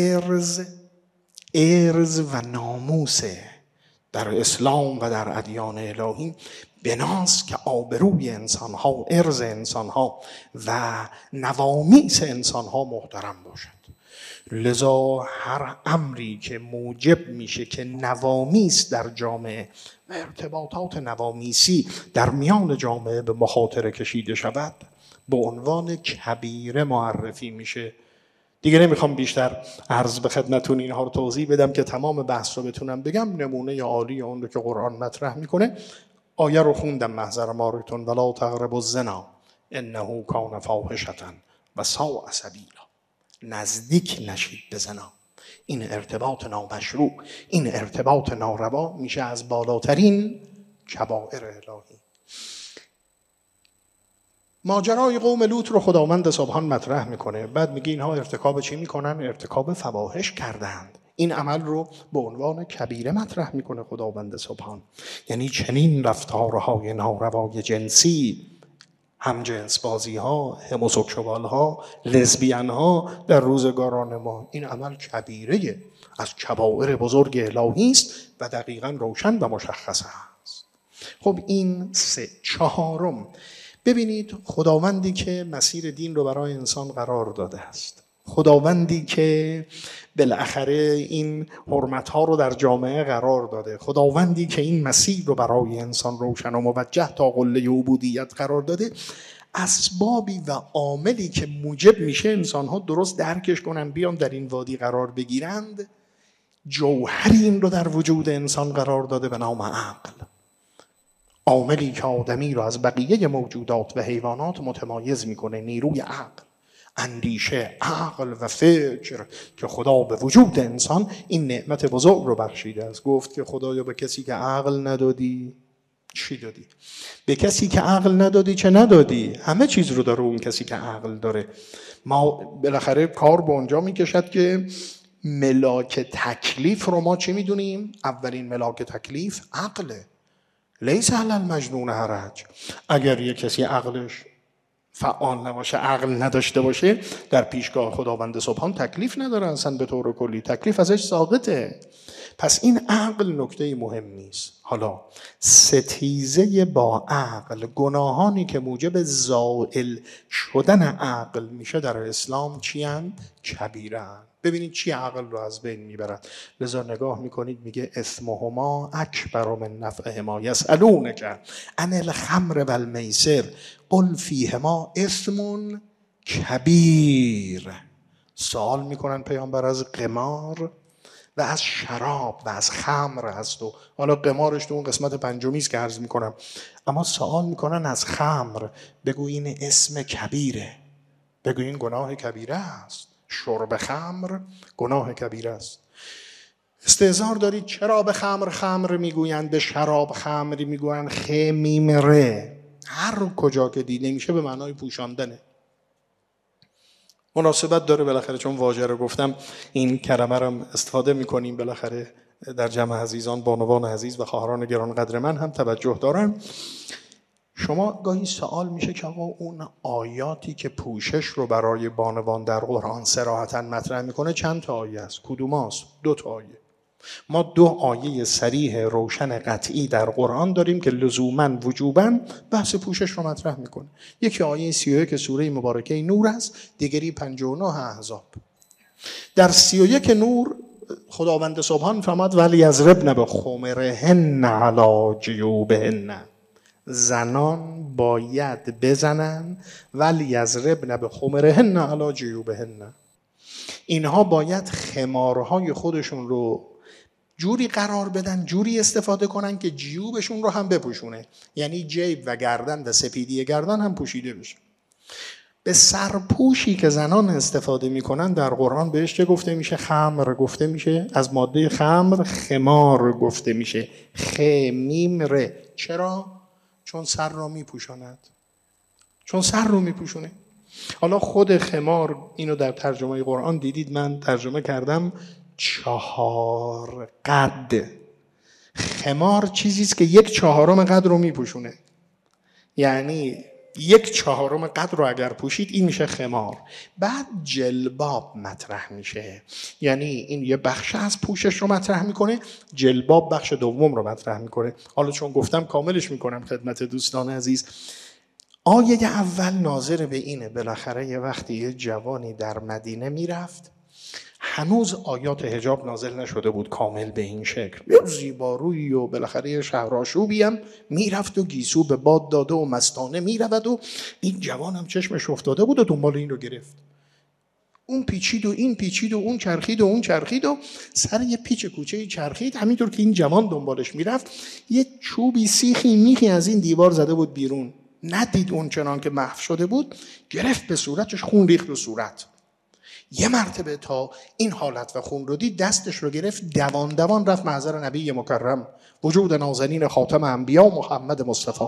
Speaker 1: ارز و ناموسه. در اسلام و در ادیان الهی بناست که آبروی انسان‌ها، ارز انسان‌ها و نوامیس انسان‌ها محترم باشد. لذا هر امری که موجب میشه که نوامیس در جامعه و ارتباطات نوامیسی در میان جامعه به مخاطره کشیده شود به عنوان کبیره معرفی میشه. دیگه نمیخوام بیشتر عرض به خدمتون اینها رو توضیح بدم که تمام بحث رو بتونم بگم. نمونه عالی اون رو که قرآن مطرح میکنه، آیه رو خوندم محضر مارتون: ولا تقربوا الزنا انه کان فاحشة و ساء سبیلا. نزدیک نشید به زنا. این ارتباط نامشروع، این ارتباط ناروا میشه از بالاترین کبائر الهی. ماجرای قوم لوط رو خداوند سبحان مطرح میکنه. بعد میگه اینها ارتکاب چی میکنن؟ ارتکاب فواحش کردند. این عمل رو به عنوان کبیره مطرح میکنه خداوند سبحان. یعنی چنین رفتارهای ناروای جنسی، همجنس بازی ها، هموسکشوال ها، لزبیان ها در روزگاران ما، این عمل کبیره از کبائر بزرگ الهی است و دقیقاً روشن و مشخص است. خب این چهارم. ببینید خداوندی که مسیر دین رو برای انسان قرار داده است، خداوندی که بالاخره این حرمت‌ها رو در جامعه قرار داده، خداوندی که این مسیر رو برای انسان روشن و موجه تا قله عبودیت قرار داده، اسبابی و عاملی که موجب میشه انسان‌ها درست درکش کنن، بیان در این وادی قرار بگیرند، جوهری این رو در وجود انسان قرار داده به نام عقل. عاملی که آدمی رو از بقیه موجودات و حیوانات متمایز میکنه، نیروی عقل، اندیشه، عقل و فکر که خدا به وجود انسان این نعمت بزرگ رو بخشیده است. گفت که خدایا به کسی که عقل ندادی چی دادی؟ به کسی که عقل ندادی چه ندادی؟ همه چیز رو داره اون کسی که عقل داره. ما بالاخره کار به اونجا میکشد که ملاک تکلیف رو ما چی میدونیم؟ اولین ملاک تکلیف عقله. لیس علی المجنون حرج. اگر یک کسی عقلش فعال نباشه، عقل نداشته باشه، در پیشگاه خداوند سبحان تکلیف نداره اصلا به طور کلی، تکلیف ازش ساقطه. پس این عقل نکته مهمی است. حالا ستیزه با عقل، گناهانی که موجب زائل شدن عقل میشه در اسلام چی هستند؟ کبیره هستند. ببینید چی عقل رو از بین میبرد. لذا نگاه میکنید میگه اثمهما اکبر من نفعهما، یسألونک عن الخمر و المیسر قل فیهما اثم کبیر. سوال میکنن پیامبر از قمار و از شراب و از خمر هست، و حالا قمارش تو اون قسمت پنجمی است که عرض میکنم، اما سوال میکنن از خمر، بگو این اسم کبیره، بگو این گناه کبیره است. شرب خمر گناه کبیره است. استهزار دارید چرا به خمر میگویند، به شراب خمری میگویند، خمیمره، هر کجا که دیده میشه به معنای پوشاندنه. مناسبت داره بالاخره، چون واژه رو گفتم این کلمه رو استفاده میکنیم بالاخره در جمع عزیزان، بانوان عزیز و خواهران گرانقدر من هم توجه دارن. شما گاهی سوال میشه که آقا اون آیاتی که پوشش رو برای بانوان در قرآن صراحتاً مطرح میکنه چند تا آیه است؟ کدوم است؟ 2 تا آیه. ما 2 آیه صریح روشن قطعی در قرآن داریم که لزوماً وجوباً بحث پوشش رو مطرح میکنه. یکی آیه 31 سوره مبارکه نور است، دیگری 59 احزاب. در 31 نور خداوند سبحان فرمود ولیضربن بخمرهن علی جیوبهن، زنان باید بزنن ولیضربن بخمرهن علی جیوبهن، اینها باید خمارهای خودشون رو جوری قرار بدن، جوری استفاده کنن که جیوبشون رو هم بپوشونه، یعنی جیب و گردن و سپیدی گردن هم پوشیده بشه. به سرپوشی که زنان استفاده میکنن در قرآن بهش چه گفته میشه؟ خمر گفته میشه. از ماده خمر خمار گفته میشه، خمیمره. چرا؟ چون سر رو میپوشاند، چون سر رو میپوشونه. حالا خود خمار اینو در ترجمه قرآن دیدید، من ترجمه کردم 4 قد. خمار چیزیست که 1/4 قد رو میپوشونه، یعنی 1/4 قد رو اگر پوشید این میشه خمار. بعد جلباب مطرح میشه، یعنی این یه بخش از پوشش رو مطرح میکنه، جلباب بخش دوم رو مطرح میکنه. حالا چون گفتم کاملش میکنم خدمت دوستان عزیز. آیه اول ناظر به اینه، بالاخره یه وقتی یه جوانی در مدینه میرفت، هنوز آیات حجاب نازل نشده بود کامل به این شکل، یه زیبارویی و بالاخره یه شهرآشوبی هم میرفت و گیسو به باد داده و مستانه میرود و این جوان هم چشمش افتاده بود و دنبال این رو گرفت. اون پیچید و این پیچید و اون چرخید و اون چرخید و سر یه پیچ کوچه‌ای چرخید. همینطور که این جوان دنبالش میرفت یه چوبی سیخی میخی از این دیوار زده بود بیرون، ندید اون چنان که محو شده بود، گرفت به صورتش، خون ریخت رو صورت. یه مرتبه تا این حالت و خون رو دید دستش رو گرفت، دوان دوان رفت محضر نبی مکرم وجود نازنین خاتم انبیا محمد مصطفی.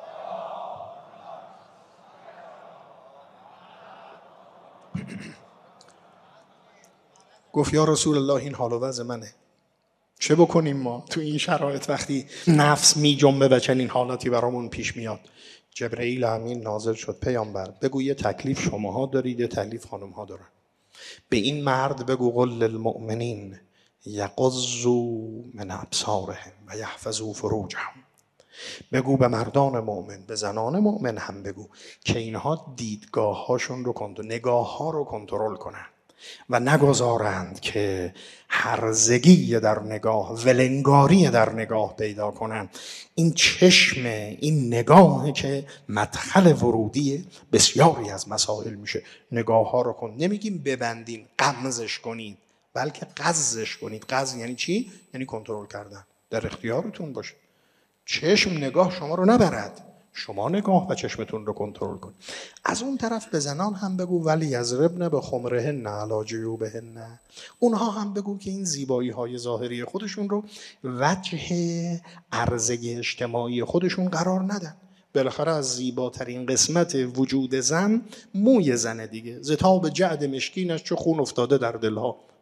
Speaker 1: گفت یا رسول الله این حال و وضع منه، چه بکنیم ما تو این شرایط وقتی نفس می جنبه و چنین حالتی برامون پیش میاد؟ جبرئیل امین نازل شد پیامبر بگو یه تکلیف شماها دارید، یه تکلیف خانم‌ها دارن. به این مرد بگو قل للمؤمنین یغضوا من ابصارهم و یحفظوا فروجهم. بگو به مردان مؤمن، به زنان مؤمن هم بگو که اینها دیدگاه‌هاشون رو نگاه‌ها رو کنترل کنن و نگذارند که هرزگی در نگاه، ولنگاری در نگاه پیدا کنند. این چشم، این نگاه که مدخل ورودی بسیاری از مسائل میشه. نگاه ها رو کن، نمیگیم ببندین غمزش کنید، بلکه غزش کنید. غز یعنی چی؟ یعنی کنترل کردن، در اختیارتون باشه. چشم نگاه شما رو نبرد، شما نگاه و چشمتون رو کنترل کن. از اون طرف به زنان هم بگو ولیضربن بخمرهن علی جیوبهن، اونها هم بگو که این زیبایی های ظاهری خودشون رو وجه عرضه اجتماعی خودشون قرار ندن. بالاخره از زیباترین قسمت وجود زن موی زنه دیگه، ز تاب جعد مشکینش چه خون افتاده در دلها.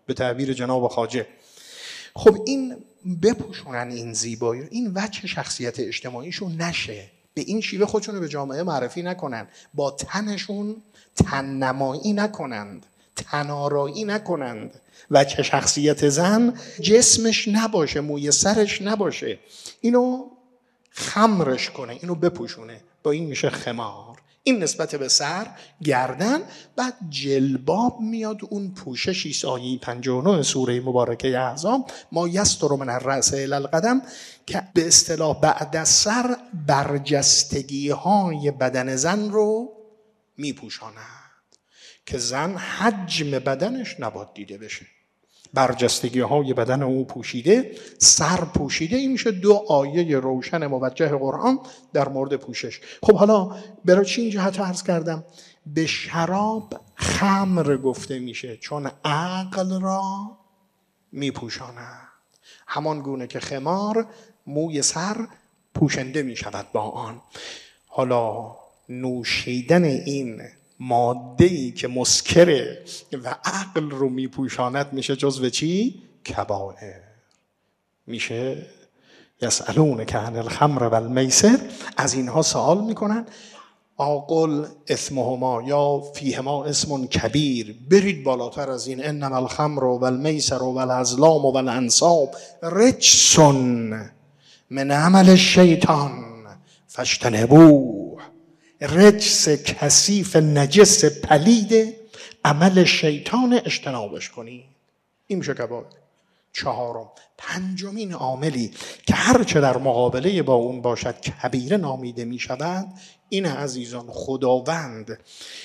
Speaker 1: به تعبیر جناب خواجه. خب این بپوشونن این زیبایی، این وجه شخصیت اجتماعیشون نشه، به این شیوه خودشون رو به جامعه معرفی نکنن، با تنشون تن نمایی نکنند، تنارایی نکنند. وجه شخصیت زن جسمش نباشه، موی سرش نباشه، اینو خمرش کنه، اینو بپوشونه، با این میشه خمار. این نسبت به سر، گردن. بعد جلباب میاد، اون پوششی آیه 59 سوره مبارکه احزاب، ما یستر من الرأس الی القدم، که به اصطلاح بعد از سر برجستگی های بدن زن رو میپوشاند که زن حجم بدنش نباید دیده بشه. برجستگی های بدن او پوشیده، سر پوشیده. این میشه 2 آیه روشن موجه قرآن در مورد پوشش. خب حالا برای چی این جهت عرض کردم؟ به شراب خمر گفته میشه چون عقل را میپوشاند، همان گونه که خمار موی سر پوشنده میشود با آن. حالا نوشیدن این ماده‌ای که مسکره و عقل رو میپوشاند میشه جزو چی؟ کبائر. میشه یسألونک عن الخمر و المیسر، از اینها سوال میکنن. آقل اثمهما یا فیهما اسم کبیر، برید بالاتر از این. انما الخمر و المیسر و الازلام و الانصاب رجس من عمل الشیطان فاجتنبوه. رجس کثیف نجس پلید عمل شیطان، اجتنابش کنید. این میشه کبائر. 4. 5مین عاملی که هرچه در مقابله با اون باشد کبیره نامیده میشود، این عزیزان خداوند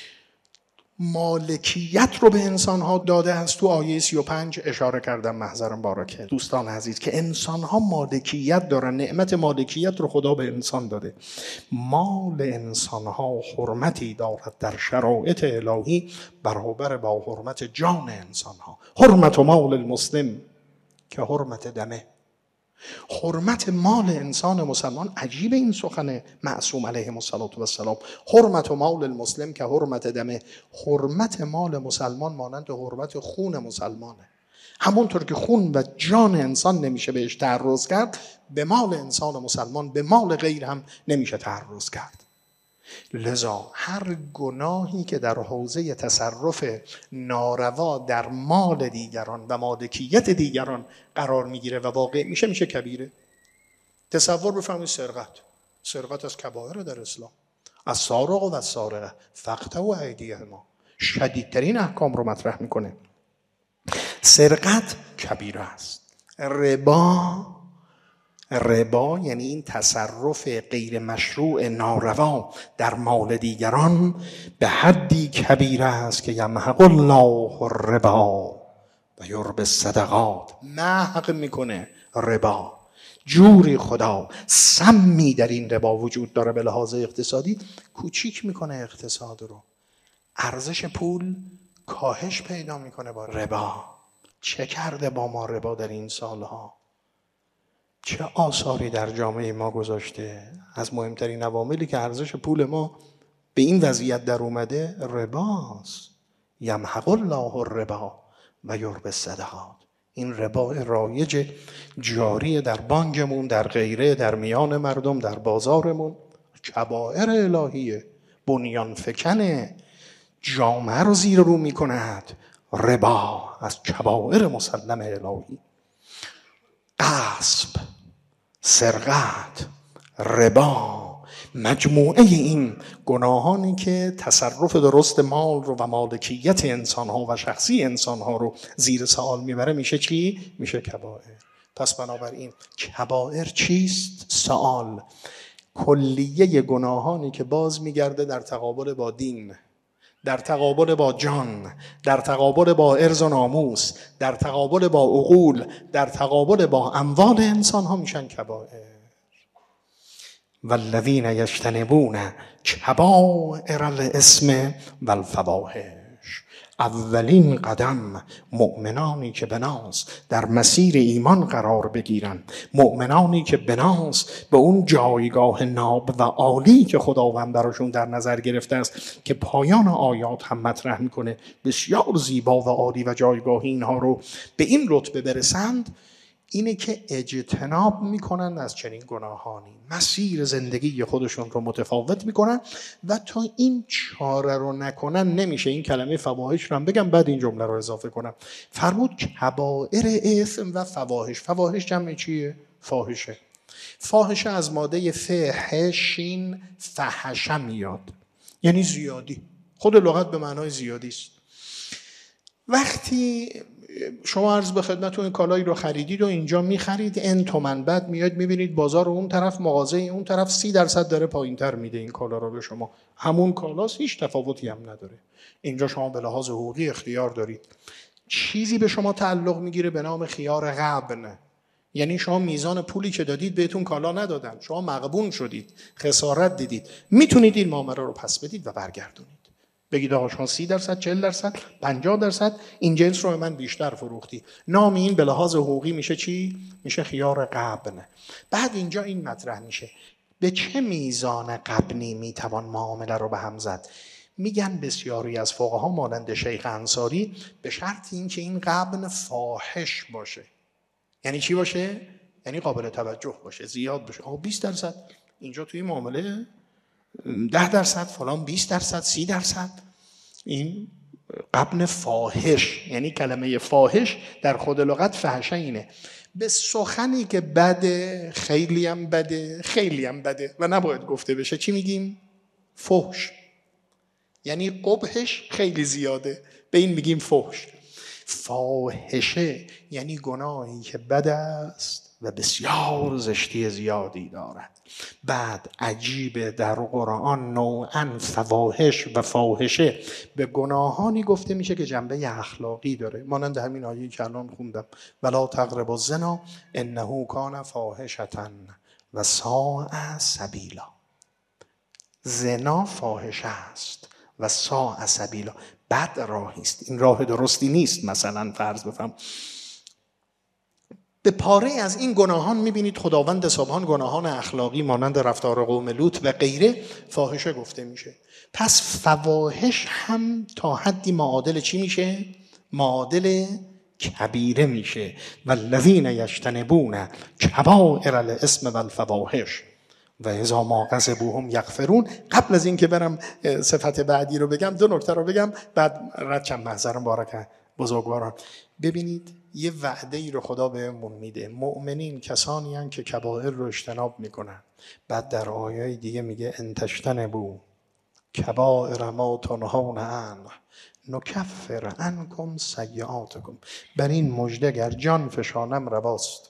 Speaker 1: مالکیت رو به انسان‌ها داده است. تو آیه 35 اشاره کردم محضرم بارکه دوستان عزیز که انسان‌ها مالکیت دارن، نعمت مالکیت رو خدا به انسان داده. مال انسان‌ها حرمتی دارد در شرایط الهی برابر با حرمت جان انسان‌ها. حرمت مال المسلم که حرمت دمه. حرمت مال انسان مسلمان، عجیب این سخن معصوم علیه السلام. حرمت مال المسلم که حرمت دمه. حرمت مال مسلمان مانند حرمت خون مسلمانه. همونطور که خون و جان انسان نمیشه بهش تعرض کرد، به مال انسان مسلمان، به مال غیر هم نمیشه تعرض کرد. لذا هر گناهی که در حوزه تصرف ناروا در مال دیگران و مالکیت دیگران قرار میگیره و واقع میشه، میشه کبیره. تصور بفرمایید سرقت از کبائر در اسلام. السارق و السارقه فاقطعوا ایدیهما، شدیدترین احکام رو مطرح میکنه. سرقت کبیره است. ربا یعنی این تصرف غیر مشروع ناروا در مال دیگران به حدی کبیره است که یمحق الله الربا و یربی الصدقات. محق میکنه ربا. جوری خدا سمی در این ربا وجود داره به لحاظ اقتصادی، کوچیک میکنه اقتصاد رو. ارزش پول کاهش پیدا میکنه با ربا. چه کرده با ما ربا در این سالها؟ چه آثاری در جامعه ما گذاشته؟ از مهمترین عواملی که ارزش پول ما به این وضعیت در اومده رباست. یمحق الله الربا و یربی الصدقات. این ربا رایج جاری در بانکمون، در غیره، در میان مردم، در بازارمون، کبائر الهیه. بنیان فکنه، جامعه رو زیر رو میکند. ربا از کبائر مسلم الهی. غصب، سرقت، ربا، مجموعه این گناهانی که تصرف درست مال رو و مالکیت انسان‌ها و شخصی انسان‌ها رو زیر سوال میبره، میشه چی؟ میشه کبائر. پس بنابراین کبائر چیست؟ سوال. کلیه گناهانی که باز میگرده در تقابل با دین، در تقابل با جان، در تقابل با عرض و ناموس، در تقابل با عقول، در تقابل با اموال انسان ها میشن کبائر. والذین یجتنبون کبائر الاثم والفواحش. اولین قدم مؤمنانی که بناس در مسیر ایمان قرار بگیرن، مؤمنانی که بناس به اون جایگاه ناب و عالی که خداوند براشون در نظر گرفته است که پایان آیات هم مطرح میکنه بسیار زیبا و عالی و جایگاه اینها رو به این رتبه برسند، اینه که اجتناب میکنن از چنین گناهانی، مسیر زندگی خودشون رو متفاوت میکنن و تا این چاره رو نکنن نمیشه. این کلمه فواحش رو هم بگم بعد این جمله رو اضافه کنم. فرمود کبائر اثم و فواحش. فواحش جمع چیه؟ فاحشه. فاحشه از ماده فحشین فحشه میاد، یعنی زیادی. خود لغت به معنای زیادی است. وقتی شما عرض به خدمتتون کالایی رو خریدید و اینجا میخرید ان تومن، بعد میاد میبینید بازار اون طرف، مغازه اون طرف 30% داره پایینتر میده این کالا رو به شما، همون کالاست، هیچ تفاوتی هم نداره. اینجا شما به لحاظ حقوقی اختیار دارید. چیزی به شما تعلق میگیره به نام خیار غبن، یعنی شما میزان پولی که دادید بهتون کالا ندادن، شما مغبون شدید، خسارت دیدید، میتونید این معامله رو پس بدید و برگردونید. بگید آقا شما 30%، 40%، 50% این جنس رو به من بیشتر فروختی. نام این به لحاظ حقوقی میشه چی؟ میشه خیار غبن. بعد اینجا این مطرح میشه به چه میزان غبنی میتوان معامله رو به هم زد. میگن بسیاری از فقها مانند شیخ انصاری به شرط این که این غبن فاحش باشه. یعنی چی باشه؟ یعنی قابل توجه باشه، زیاد باشه. آقا 20% اینجا توی معامله 10%، فلان 20%، 30%. این غبن فاحش، یعنی کلمه فاحش در خود لغت فحشه اینه. به سخنی که بده، خیلی هم بده، خیلی هم بده و نباید گفته بشه چی میگیم؟ فحش. یعنی قبحش خیلی زیاده، به این میگیم فحش. فاحشه یعنی گناهی که بد است و بسیار زشتی زیادی دارد. بعد عجیبه در قرآن نوعاً فواحش و فاحشه به گناهانی گفته میشه که جنبه اخلاقی داره، مانند همین آیه‌ای که الان خوندم ولا تقربوا الزنا انه کان فاحشة و ساء سبیلا. زنا فاحشه است و ساء سبیلا، بد راهی است، این راه درستی نیست. مثلا فرض بفهم به پاره از این گناهان میبینید خداوند سبحان گناهان اخلاقی مانند رفتار قوم لوط و غیره فاحشه گفته میشه. پس فواحش هم تا حدی معادل چی میشه؟ معادل کبیره میشه. والذین یجتنبون کبائر الاسم والفواحش و اذا ما غضبوا هم یغفرون. قبل از این که برم صفت بعدی رو بگم 2 نکته رو بگم بعد رد شم. محضرم بارک بزرگواران. ببینید یه وعده ای رو خدا بهمون میده، مؤمنین کسانی هستند که کبائر رو اجتناب میکنن. بعد در آیه دیگه میگه ان تجتنبوا کبائر ما تنهون عنه نکفر عنکم سیئاتکم. بر این مژده گر جان فشانم رواست.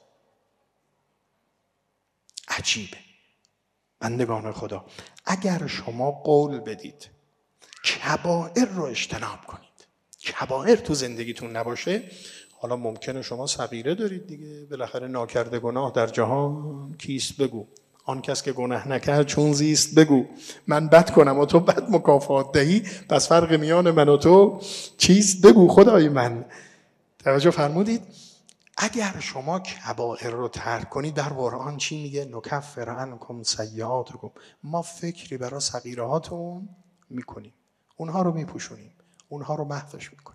Speaker 1: عجیبه بندگان خدا، اگر شما قول بدید کبائر رو اجتناب کنید، کبائر تو زندگیتون نباشه، حالا ممکنه شما صغیره دارید دیگه، بالاخره ناکرده گناه در جهان کیست بگو، آن کس که گناه نکرد چون زیست بگو. من بد کنم و تو بد مکافات دهی، پس فرق میان من و تو چیست بگو خدای من. توجه فرمودید؟ اگر شما کبائر رو ترک کنید، در قرآن چی میگه؟ نکفر عنکم سیئاتکم. ما فکری برای صغیره هاتون میکنیم، اونها رو میپوشونیم، اونها رو محوش میکنیم.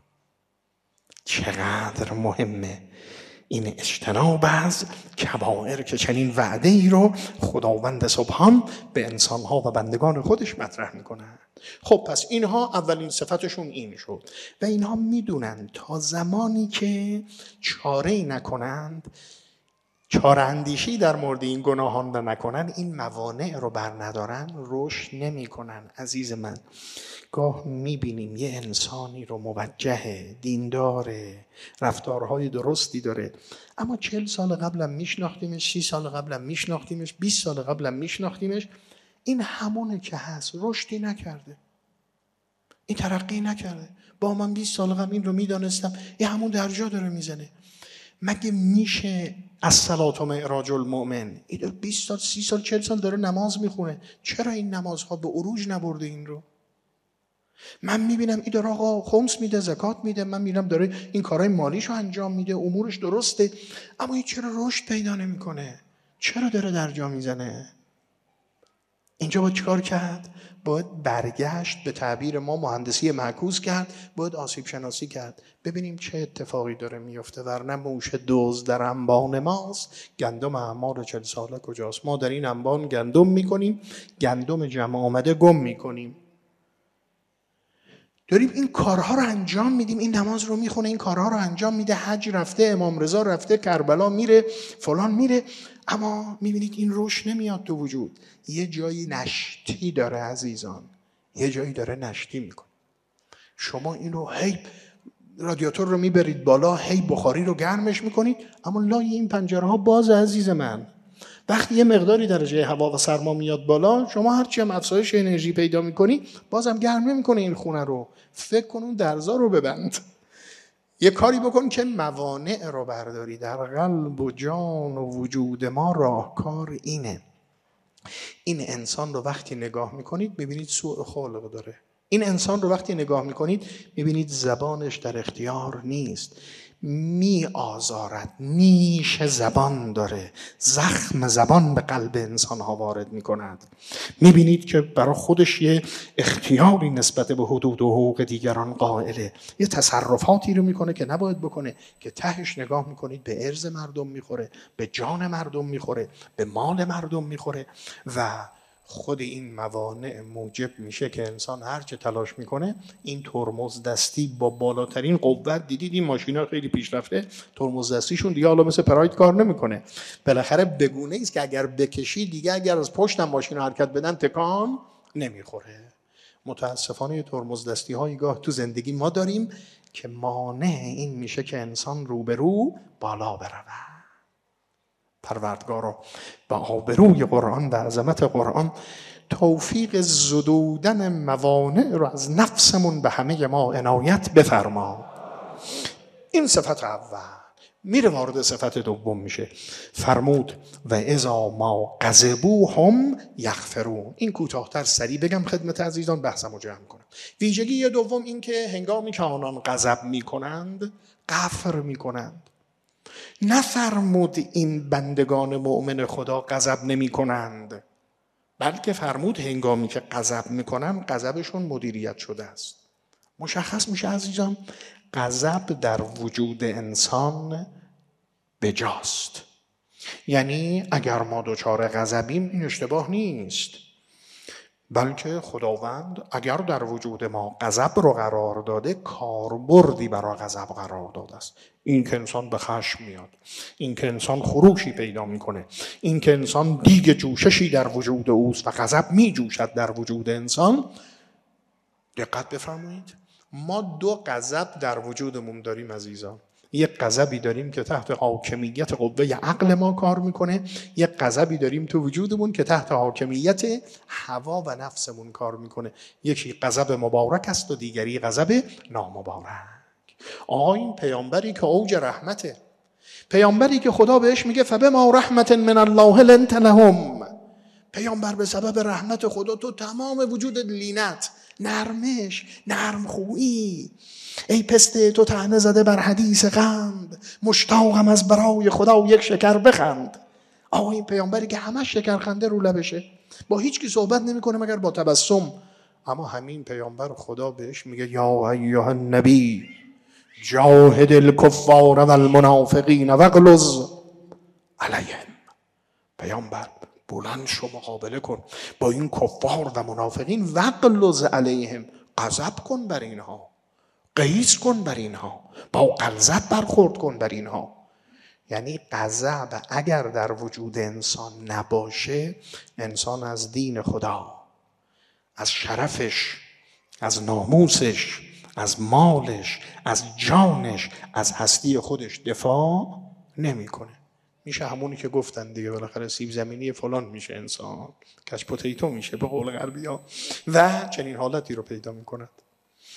Speaker 1: چقدر مهمه این اجتناب از کبائر که چنین وعده ای رو خداوند سبحان به انسانها و بندگان خودش مطرح میکنن. خب پس اینها اولین صفتشون این شد و اینها میدونن تا زمانی که چاره‌ای نکنند، چاره اندیشی در مورد این گناهان و نکنن، این موانع رو بر ندارن، رشد نمی کنن. عزیز من گاه میبینیم یه انسانی رو موجه، دینداره، رفتارهای درستی داره، اما 40 سال قبلم میشناختیمش، 30 سال قبلم میشناختیمش، 20 سال قبلم میشناختیمش، این همونه که هست، رشدی نکرده، این ترقی نکرده. با من 20 سال قبل این رو میدانستم، این همون درجا داره میزنه. مگه میشه الصلاة معراج المؤمن؟ این 20 سال 30 سال 40 سال داره نماز میخونه، چرا این نمازها به عروج نبرده این رو؟ من میبینم این داره آقا خمس میده، زکات میده، من میبینم داره این کارهای مالیشو انجام میده، امورش درسته، اما این چرا رشد پیدا نمیکنه؟ چرا داره درجا میزنه؟ اینجا باید چیکار کرد؟ باید برگشت، به تعبیر ما مهندسی معکوس کرد، باید آسیب شناسی کرد، ببینیم چه اتفاقی داره میفته. ورنه موش دزد در انبان ماست، گندم اعمار 40 ساله کجاست؟ ما در این انبان گندم میکنیم، گندم جمع آمده گم میکنیم. داریم این کارها رو انجام میدیم، این نماز رو میخونه، این کارها رو انجام میده، حج رفته، امام رضا رفته، کربلا میره، فلان میره، اما میبینید این رشد نمیاد تو وجود. یه جایی نشتی داره عزیزان، یه جایی داره نشتی میکنه. شما اینو هی رادیاتور رو میبرید بالا، هی بخاری رو گرمش میکنید، اما لای این پنجره ها باز عزیز من. وقتی یه مقداری درجه هوا و سرما میاد بالا، شما هرچی هم افزایش انرژی پیدا میکنی، بازم گرم نمیکنه این خونه رو. فکر کن اون درزا رو ببند، یه کاری بکن که موانع رو برداری. در قلب و جان و وجود ما راهکار اینه. این انسان رو وقتی نگاه میکنید ببینید سوء خلق داره. این انسان رو وقتی نگاه میکنید میبینید زبانش در اختیار نیست، می آزارد، نیش زبان داره، زخم زبان به قلب انسان ها وارد میکند. میبینید که برای خودش یه اختیاری نسبت به حدود و حقوق دیگران قائله، یه تصرفاتی رو میکنه که نباید بکنه، که تهش نگاه میکنید به عرض مردم میخوره، به جان مردم میخوره، به مال مردم میخوره. و خود این موانع موجب میشه که انسان هرچه تلاش میکنه، این ترمز دستی با بالاترین قوت، دیدید این ماشینا خیلی پیشرفته، ترمز دستیشون دیگه حالا مثل پراید کار نمیکنه، بالاخره بگونه است که اگر بکشی دیگه اگر از پشتم ماشین حرکت بدن تکان نمیخوره. متاسفانه ترمز دستی هایی گاه تو زندگی ما داریم که مانع این میشه که انسان روبرو بالا برود. پروردگارا با آبروی قرآن و عظمت قرآن توفیق زدودن موانع رو از نفسمون به همه ما عنایت بفرما. این صفت اول. میره وارد صفت دوم میشه. فرمود و اذا ما غضبوا هم یغفرون. این کوتاه‌تر سریع بگم خدمت عزیزان، بحثمو جمع کنم. ویژگی دوم این که هنگامی که آنان غضب میکنند غفر میکنند. نفرمود این بندگان مؤمن خدا غضب نمی کنند، بلکه فرمود هنگامی که غضب میکنن غضبشون مدیریت شده است. مشخص میشه عزیزان غضب در وجود انسان بجاست. یعنی اگر ما دچار غضبیم این اشتباه نیست، بلکه خداوند اگر در وجود ما غضب رو قرار داده کاربردی برای غضب قرار داده است. این که انسان به خشم میاد، این که انسان خروشی پیدا میکنه، این که انسان دیگ جوششی در وجود اوست و غضب میجوشد در وجود انسان. دقت بفرمایید، ما دو غضب در وجودمون داریم عزیزان. یک غضبی داریم که تحت حاکمیت قوه عقل ما کار میکنه، یک غضبی داریم تو وجودمون که تحت حاکمیت هوا و نفسمون کار میکنه. یکی غضب مبارک است و دیگری غضب نامبارک. این پیامبری که اوج رحمته، پیامبری که خدا بهش میگه فبما رحمت من الله لنت لهم. پیامبر به سبب رحمت خدا تو تمام وجودت لینت، نرمش، نرمخویی. ای پسته تو طعنه زده بر حدیث قند، مشتاقم از برای خدا یک شکر بخند. این پیامبری که همه شکر خنده رو لبشه، با هیچ کی صحبت نمیکنه مگر با تبسم. اما همین پیامبر خدا بهش میگه یا ایها النبی جاهد الکفار و المنافقین واغلظ علیهم. پیامبر بلند شو مقابله کن با این کفار و منافقین، واغلظ علیهم، غضب کن بر اینها، غیظ کن بر اینها، با غلظت برخورد کن بر اینها. یعنی غضب اگر در وجود انسان نباشه، انسان از دین خدا، از شرفش، از ناموسش، از مالش، از جانش، از هستی خودش دفاع نمیکنه. میشه همونی که گفتن دیگه، بالاخره سیب زمینی فلان میشه انسان، کچ پوتیتو میشه به قول غربی‌ها، و چنین حالتی رو پیدا میکند.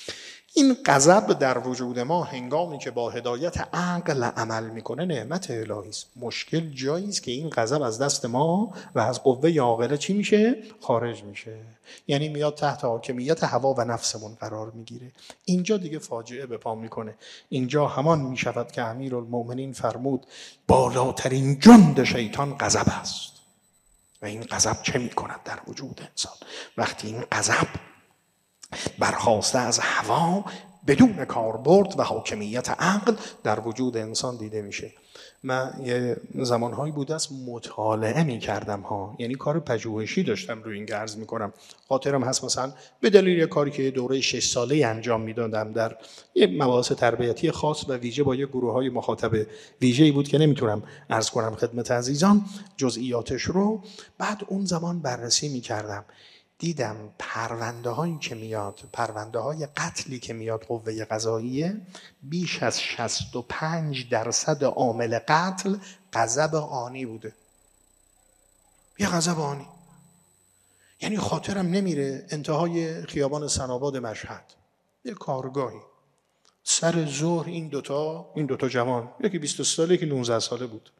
Speaker 1: این غضب در وجود ما هنگامی که با هدایت عقل عمل میکنه نعمت الهی است. مشکل جایی است که این غضب از دست ما و از قوه عاقله چی میشه؟ خارج میشه. یعنی میاد تحت حاکمیت هوا و نفسمون قرار میگیره. اینجا دیگه فاجعه به پا میکنه. اینجا همان میشود که امیرالمؤمنین فرمود بالاترین جند شیطان غضب است. و این غضب چه میکند در وجود انسان؟ وقتی این غضب برخاسته از هوا بدون کاربرد و حاکمیت عقل در وجود انسان دیده میشه. من یه زمانهایی بود است مطالعه میکردم ها، یعنی کار پژوهشی داشتم روی این عرض میکنم. خاطرم هست مثلا به دلیل یه کاری که دوره 6 ساله انجام میدادم در یه مباحث تربیتی خاص و ویژه با یه گروه های مخاطب ویژه‌ای بود که نمیتونم عرض کنم خدمت عزیزان جزئیاتش رو. بعد اون زمان بررسی میکردم، دیدم پرونده هایی که میاد، پرونده های قتلی که میاد قوه قضاییه، بیش از 65% عامل قتل غضب آنی بوده. یه غضب آنی. یعنی خاطرم نمیره انتهای خیابان صناباد مشهد یه کارگاهی سر ظهر این دوتا جوان، یکی 20 ساله یکی 19 ساله بود،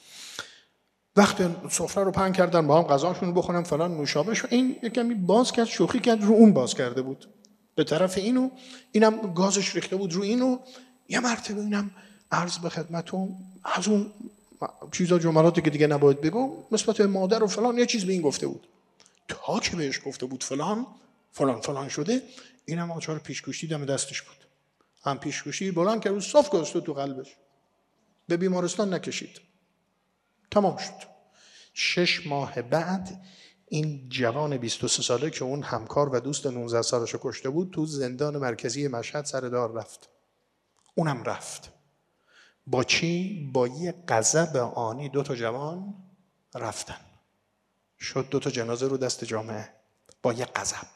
Speaker 1: وقت سفره رو پهن کردن با هم غذاشون بخورن فلان نوشابه شو، این یکمی باز کرد شوخی کرد رو اون باز کرده بود به طرف اینو، اینم گازش ریخته بود رو اینو. یه مرتبه اینم عرض به خدمتون از اون چیزا جملاتی که دیگه نباید بگم نسبت به مادر و فلان یه چیز به این گفته بود، تا که بهش گفته بود فلان شده، اینم آچار پیشگوشتی دم دستش بود، هم پیشگوشتی بلند کرد و صاف گذاشت تو قلبش، به بیمارستان نکشید. تمام شد. 6 ماه بعد این جوان 23 ساله که اون همکار و دوست 19 سالشو کشته بود تو زندان مرکزی مشهد سر دار رفت. اونم رفت. با چی؟ با یه غضب آنی 2 جوان رفتن. شد 2 جنازه رو دست جامعه با یه غضب.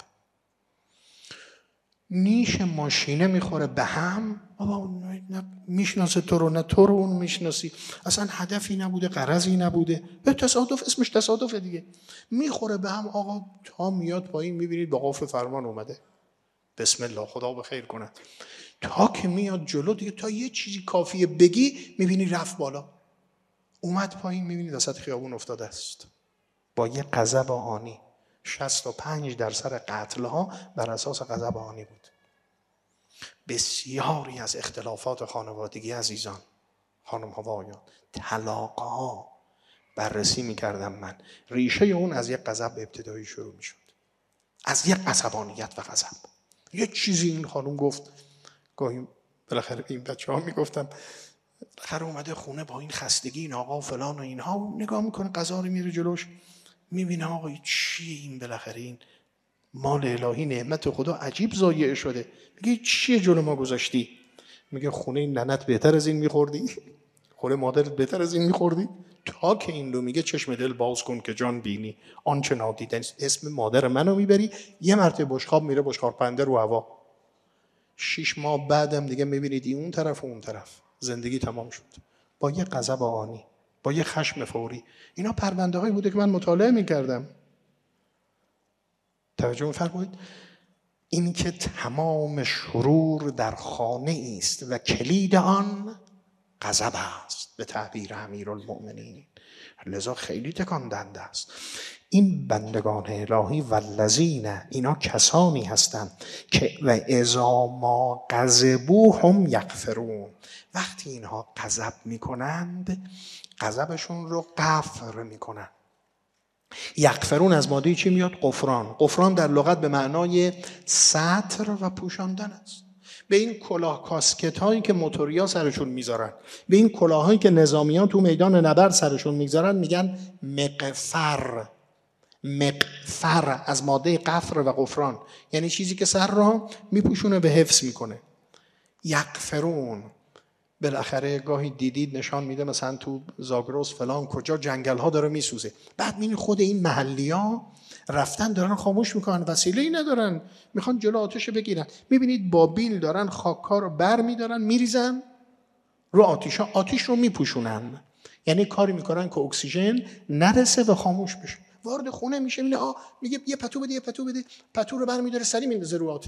Speaker 1: نیش ماشینه میخوره به هم، بابا نه میشناسه تو رو نه تو رو اون میشناسی، اصلا هدفی نبوده غرضی نبوده، به تصادف، اسمش تصادفه دیگه، میخوره به هم. آقا تا میاد پایین میبینید با قفل فرمان اومده، بسم الله خدا به خیر کنه، تا که میاد جلو دیگه تا یه چیزی کافیه بگی میبینی رفت بالا، اومد پایین میبینی وسط خیابون افتاده است با یه غضب آنی. 65 درصد قتل‌ها بر اساس غضب آنی بود. بسیاری از اختلافات خانوادگی عزیزان، خانم‌ها و آقایان، طلاق‌ها بررسی می‌کردم من، ریشه اون از یک غضب ابتدایی شروع می‌شد، از یک عصبانیت و غضب. یه چیزی این خانم گفت، گاهی بالاخره این بچه‌ها میگفتم بالاخره اومده خونه با این خستگی این آقا و فلان و اینها، نگاه میکنه غذا رو میره جلوش، میبینه آقا چیه این، بالاخره این مال الهی نعمت خدا عجیب ضایع شده. میگه چیه جلو ما گذاشتی؟ میگه خونه این ننت بهتر از این میخوردی؟ خونه مادرت بهتر از این میخوردی؟ تا که این رو میگه چشم دل باز کن که جان بینی آنچه نادیدن، اسم مادر منو میبری، یه مرتبه بشقاب میره بشقاب پنده رو هوا. 6 ماه بعدم دیگه میبینید این اون طرف و اون طرف، زندگی تمام شد با یه غضب آنی، با یه خشم فوری. اینا پرونده هایی بوده که من مطالعه میکردم. توجه می‌فرمایید؟ این که تمام شرور در خانه است و کلید آن غضب است به تعبیر امیرالمؤمنین. لذا خیلی تکان دهنده است. این بندگان الهی والذین، اینا کسانی هستند که و اذا ما غضبوا هم یغفرون، وقتی اینها غضب میکنند غضبشون رو غفر میکنند. یغفرون از ماده چی میاد؟ غفران. غفران در لغت به معنای ستر و پوشاندن است. به این کلاه کاسکت هایی که موتوریا سرشون میذارن، به این کلاه هایی که نظامیان تو میدان نبرد سرشون میذارن میگن مغفر. مغفر از ماده غفر و غفران، یعنی چیزی که سر را میپوشونه به حفظ میکنه. یغفرون بالاخره گاهی دیدید نشان میده مثلا تو زاگرس فلان کجا جنگل ها داره میسوزه، بعد میبینید خود این محلی ها رفتن دارن خاموش میکنن، وسیله‌ای ندارن، میخوان جلو آتش بگیرن، میبینید با بیل دارن خاک‌ها رو بر میدارن میریزن رو آتش ها، آتش رو میپوشونن، یعنی کاری میکنن که اکسیژن نرسه و خاموش بشه. وارد خونه میشه میگه یه پتو بده، پتو رو برمی‌داره سری میندازه رو آتش،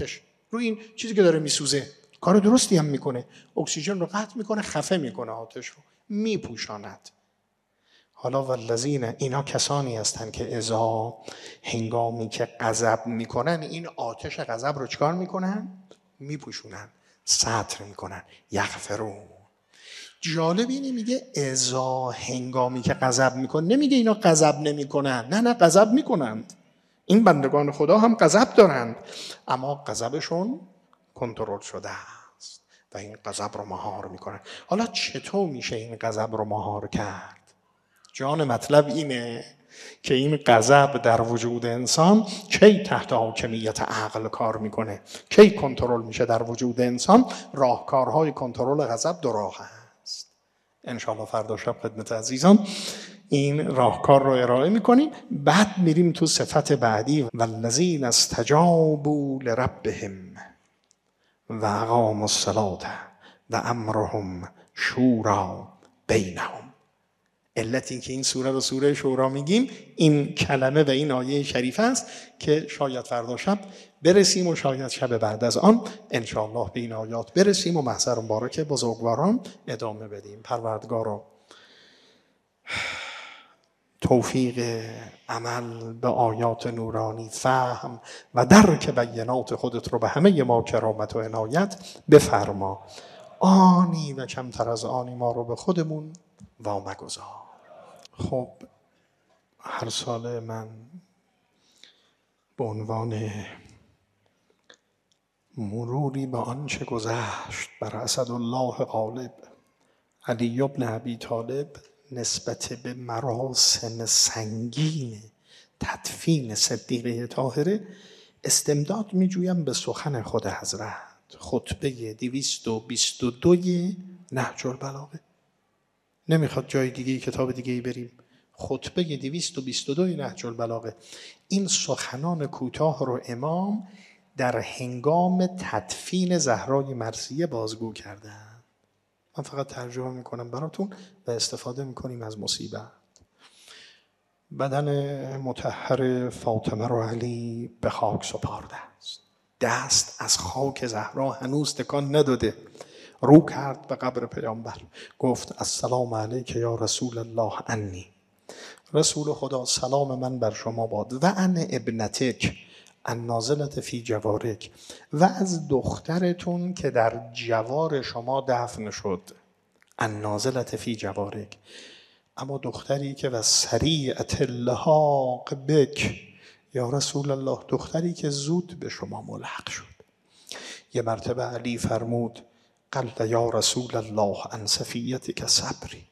Speaker 1: رو این چیزی که داره میسوزه. کار درستی هم میکنه، اکسیژن رو قطع میکنه، خفه میکنه، آتش رو میپوشاند. حالا والذین، اینا کسانی هستند که اذا، هنگامی که غضب میکنن، این آتش غضب رو چکار میکنن؟ میپوشونن، سطر میکنن. یغفرون. جالب اینه میگه اذا، هنگامی که غضب میکنن. نمیگه اینا غضب نمیکنن، نه غضب میکنند. این بندگان خدا هم غضب دارند، اما غضبشون کنترل شده است و این غضب رو مهار میکنن. حالا چطور میشه این غضب رو مهار کرد؟ جان مطلب اینه که این غضب در وجود انسان کی تحت حاکمیت عقل کار میکنه، کی کنترل میشه در وجود انسان. راهکارهای کنترل غضب دو راه است. انشاءالله فردا شب خدمت عزیزان این راهکار رو ارائه میکنیم. بعد میریم تو صفت بعدی، والذین استجابوا لربهم و اقاموا الصلاة و امرهم شورا بینهم. علت این که این سوره رو سوره شورا میگیم این کلمه و این آیه شریفه است که شاید فردا شب برسیم و شاید شب بعد از آن انشاءالله به این آیات برسیم و محضر مبارک بزرگواران ادامه بدیم. پروردگارا توفیق عمل به آیات نورانی، فهم و درک بینات خودت رو به همه ما کرامت و عنایت بفرما. آنی و کمتر از آنی ما رو به خودمون وامگذار. خب هر سال من به عنوان مروری به آنچه گذشت بر اسدالله غالب علی بن ابی طالب نسبت به مراسم سنگین تدفین صدیقه طاهره استمداد می جویم به سخن خود حضرت، خطبه 222 نهج البلاغه. نمیخواد جای دیگه کتاب دیگه بریم. خطبه 222 نهج البلاغه. این سخنان کوتاه رو امام در هنگام تدفین زهرای مرثیه بازگو کردن. من فقط ترجمه میکنم براتون و استفاده میکنیم از مصیبت. بدن مطهر فاطمه رو علی به خاک سپارده است. دست از خاک زهرا هنوز تکان نداده. رو کرد به قبر پیامبر، گفت السلام علیک یا رسول الله عنی. رسول خدا سلام من بر شما باد. و ان ابنتک النازلة فی جوارک، و از دخترتون که در جوار شما دفن شد. النازلة فی جوارک، اما دختری که و سریعة اللحاق بک، یا رسول الله دختری که زود به شما ملحق شد. یه مرتبه علی فرمود قال یا رسول الله عن صفیتک صبری.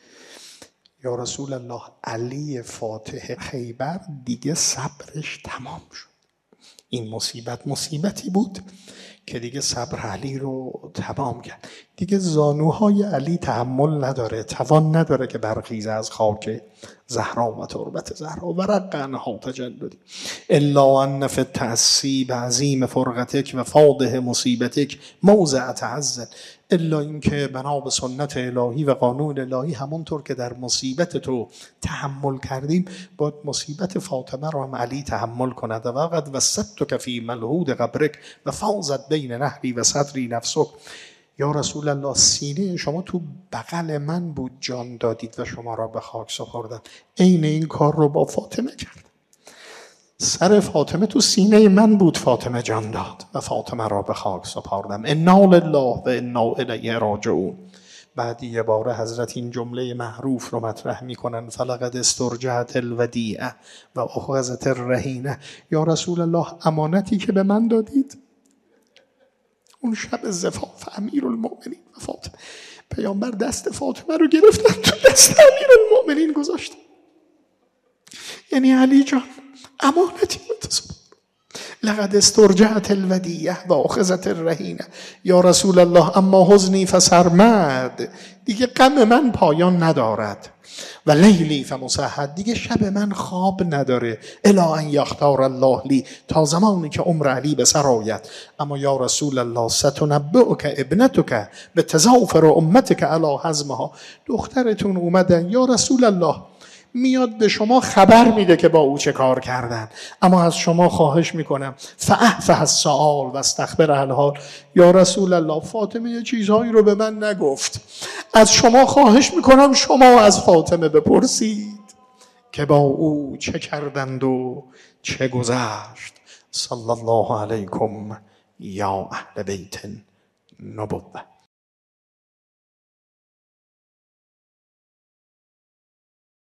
Speaker 1: یا رسول الله علی فاتح خیبر دیگه صبرش تمام شد. این مصیبتی بود که دیگه صبر علی رو تمام کرد. دیگه زانوهای علی تحمل نداره، توان نداره که برخیزه از خاک زهرا و تربت زهرا و رقنها تجلدی. الا ان فی التعصیب عظیم فرقتک و فاضح مصیبتک موضع تعزل. الا این که بنا به سنت الهی و قانون الهی همونطور که در مصیبت تو تحمل کردیم باید مصیبت فاطمه رو هم علی تحمل کند. و قد وسطتک فی ملحود قبرک و فاضت بین نهری و صدری نفسک. یا رسول الله سینه شما تو بغل من بود، جان دادید و شما را به خاک سپردم. عین این کار رو با فاطمه کرد. سر فاطمه تو سینه من بود، فاطمه جان داد و فاطمه را به خاک سپردم. انا لله و انا الیه راجعون. بعد یه بار حضرت این جمله معروف رو مطرح میکنن فلقد استرجعت الودیعه و اخذت الرهینه. یا رسول الله امانتی که به من دادید اون شب زفاف امیرالمؤمنین و فاطمه، پیامبر دست فاطمه رو گرفتن تو دست امیرالمؤمنین گذاشتن. یعنی علی جان امانتی متصور. لقد استرجعت الودیعه و اخذت الرهینه. یا رسول الله اما حزنی فسرمد، دیگه غم من پایان ندارد. و لیلی فمسهد، دیگه شب من خواب نداره. الا ان یختار الله لی، تا زمانی که عمر علی به سر آید. اما یا رسول الله ستنبئک ابنتک به تظافر امتک علی حزمها. دخترتون اومدن یا رسول الله میاد به شما خبر میده که با او چه کار کردن. اما از شما خواهش میکنم فاعفح السؤال و استخبر الحال. یا رسول الله، فاطمه یه چیزهایی رو به من نگفت، از شما خواهش میکنم شما از فاطمه بپرسید که با او چه کردند و چه گذشت. صلی الله علیکم یا اهل بیت نبوة.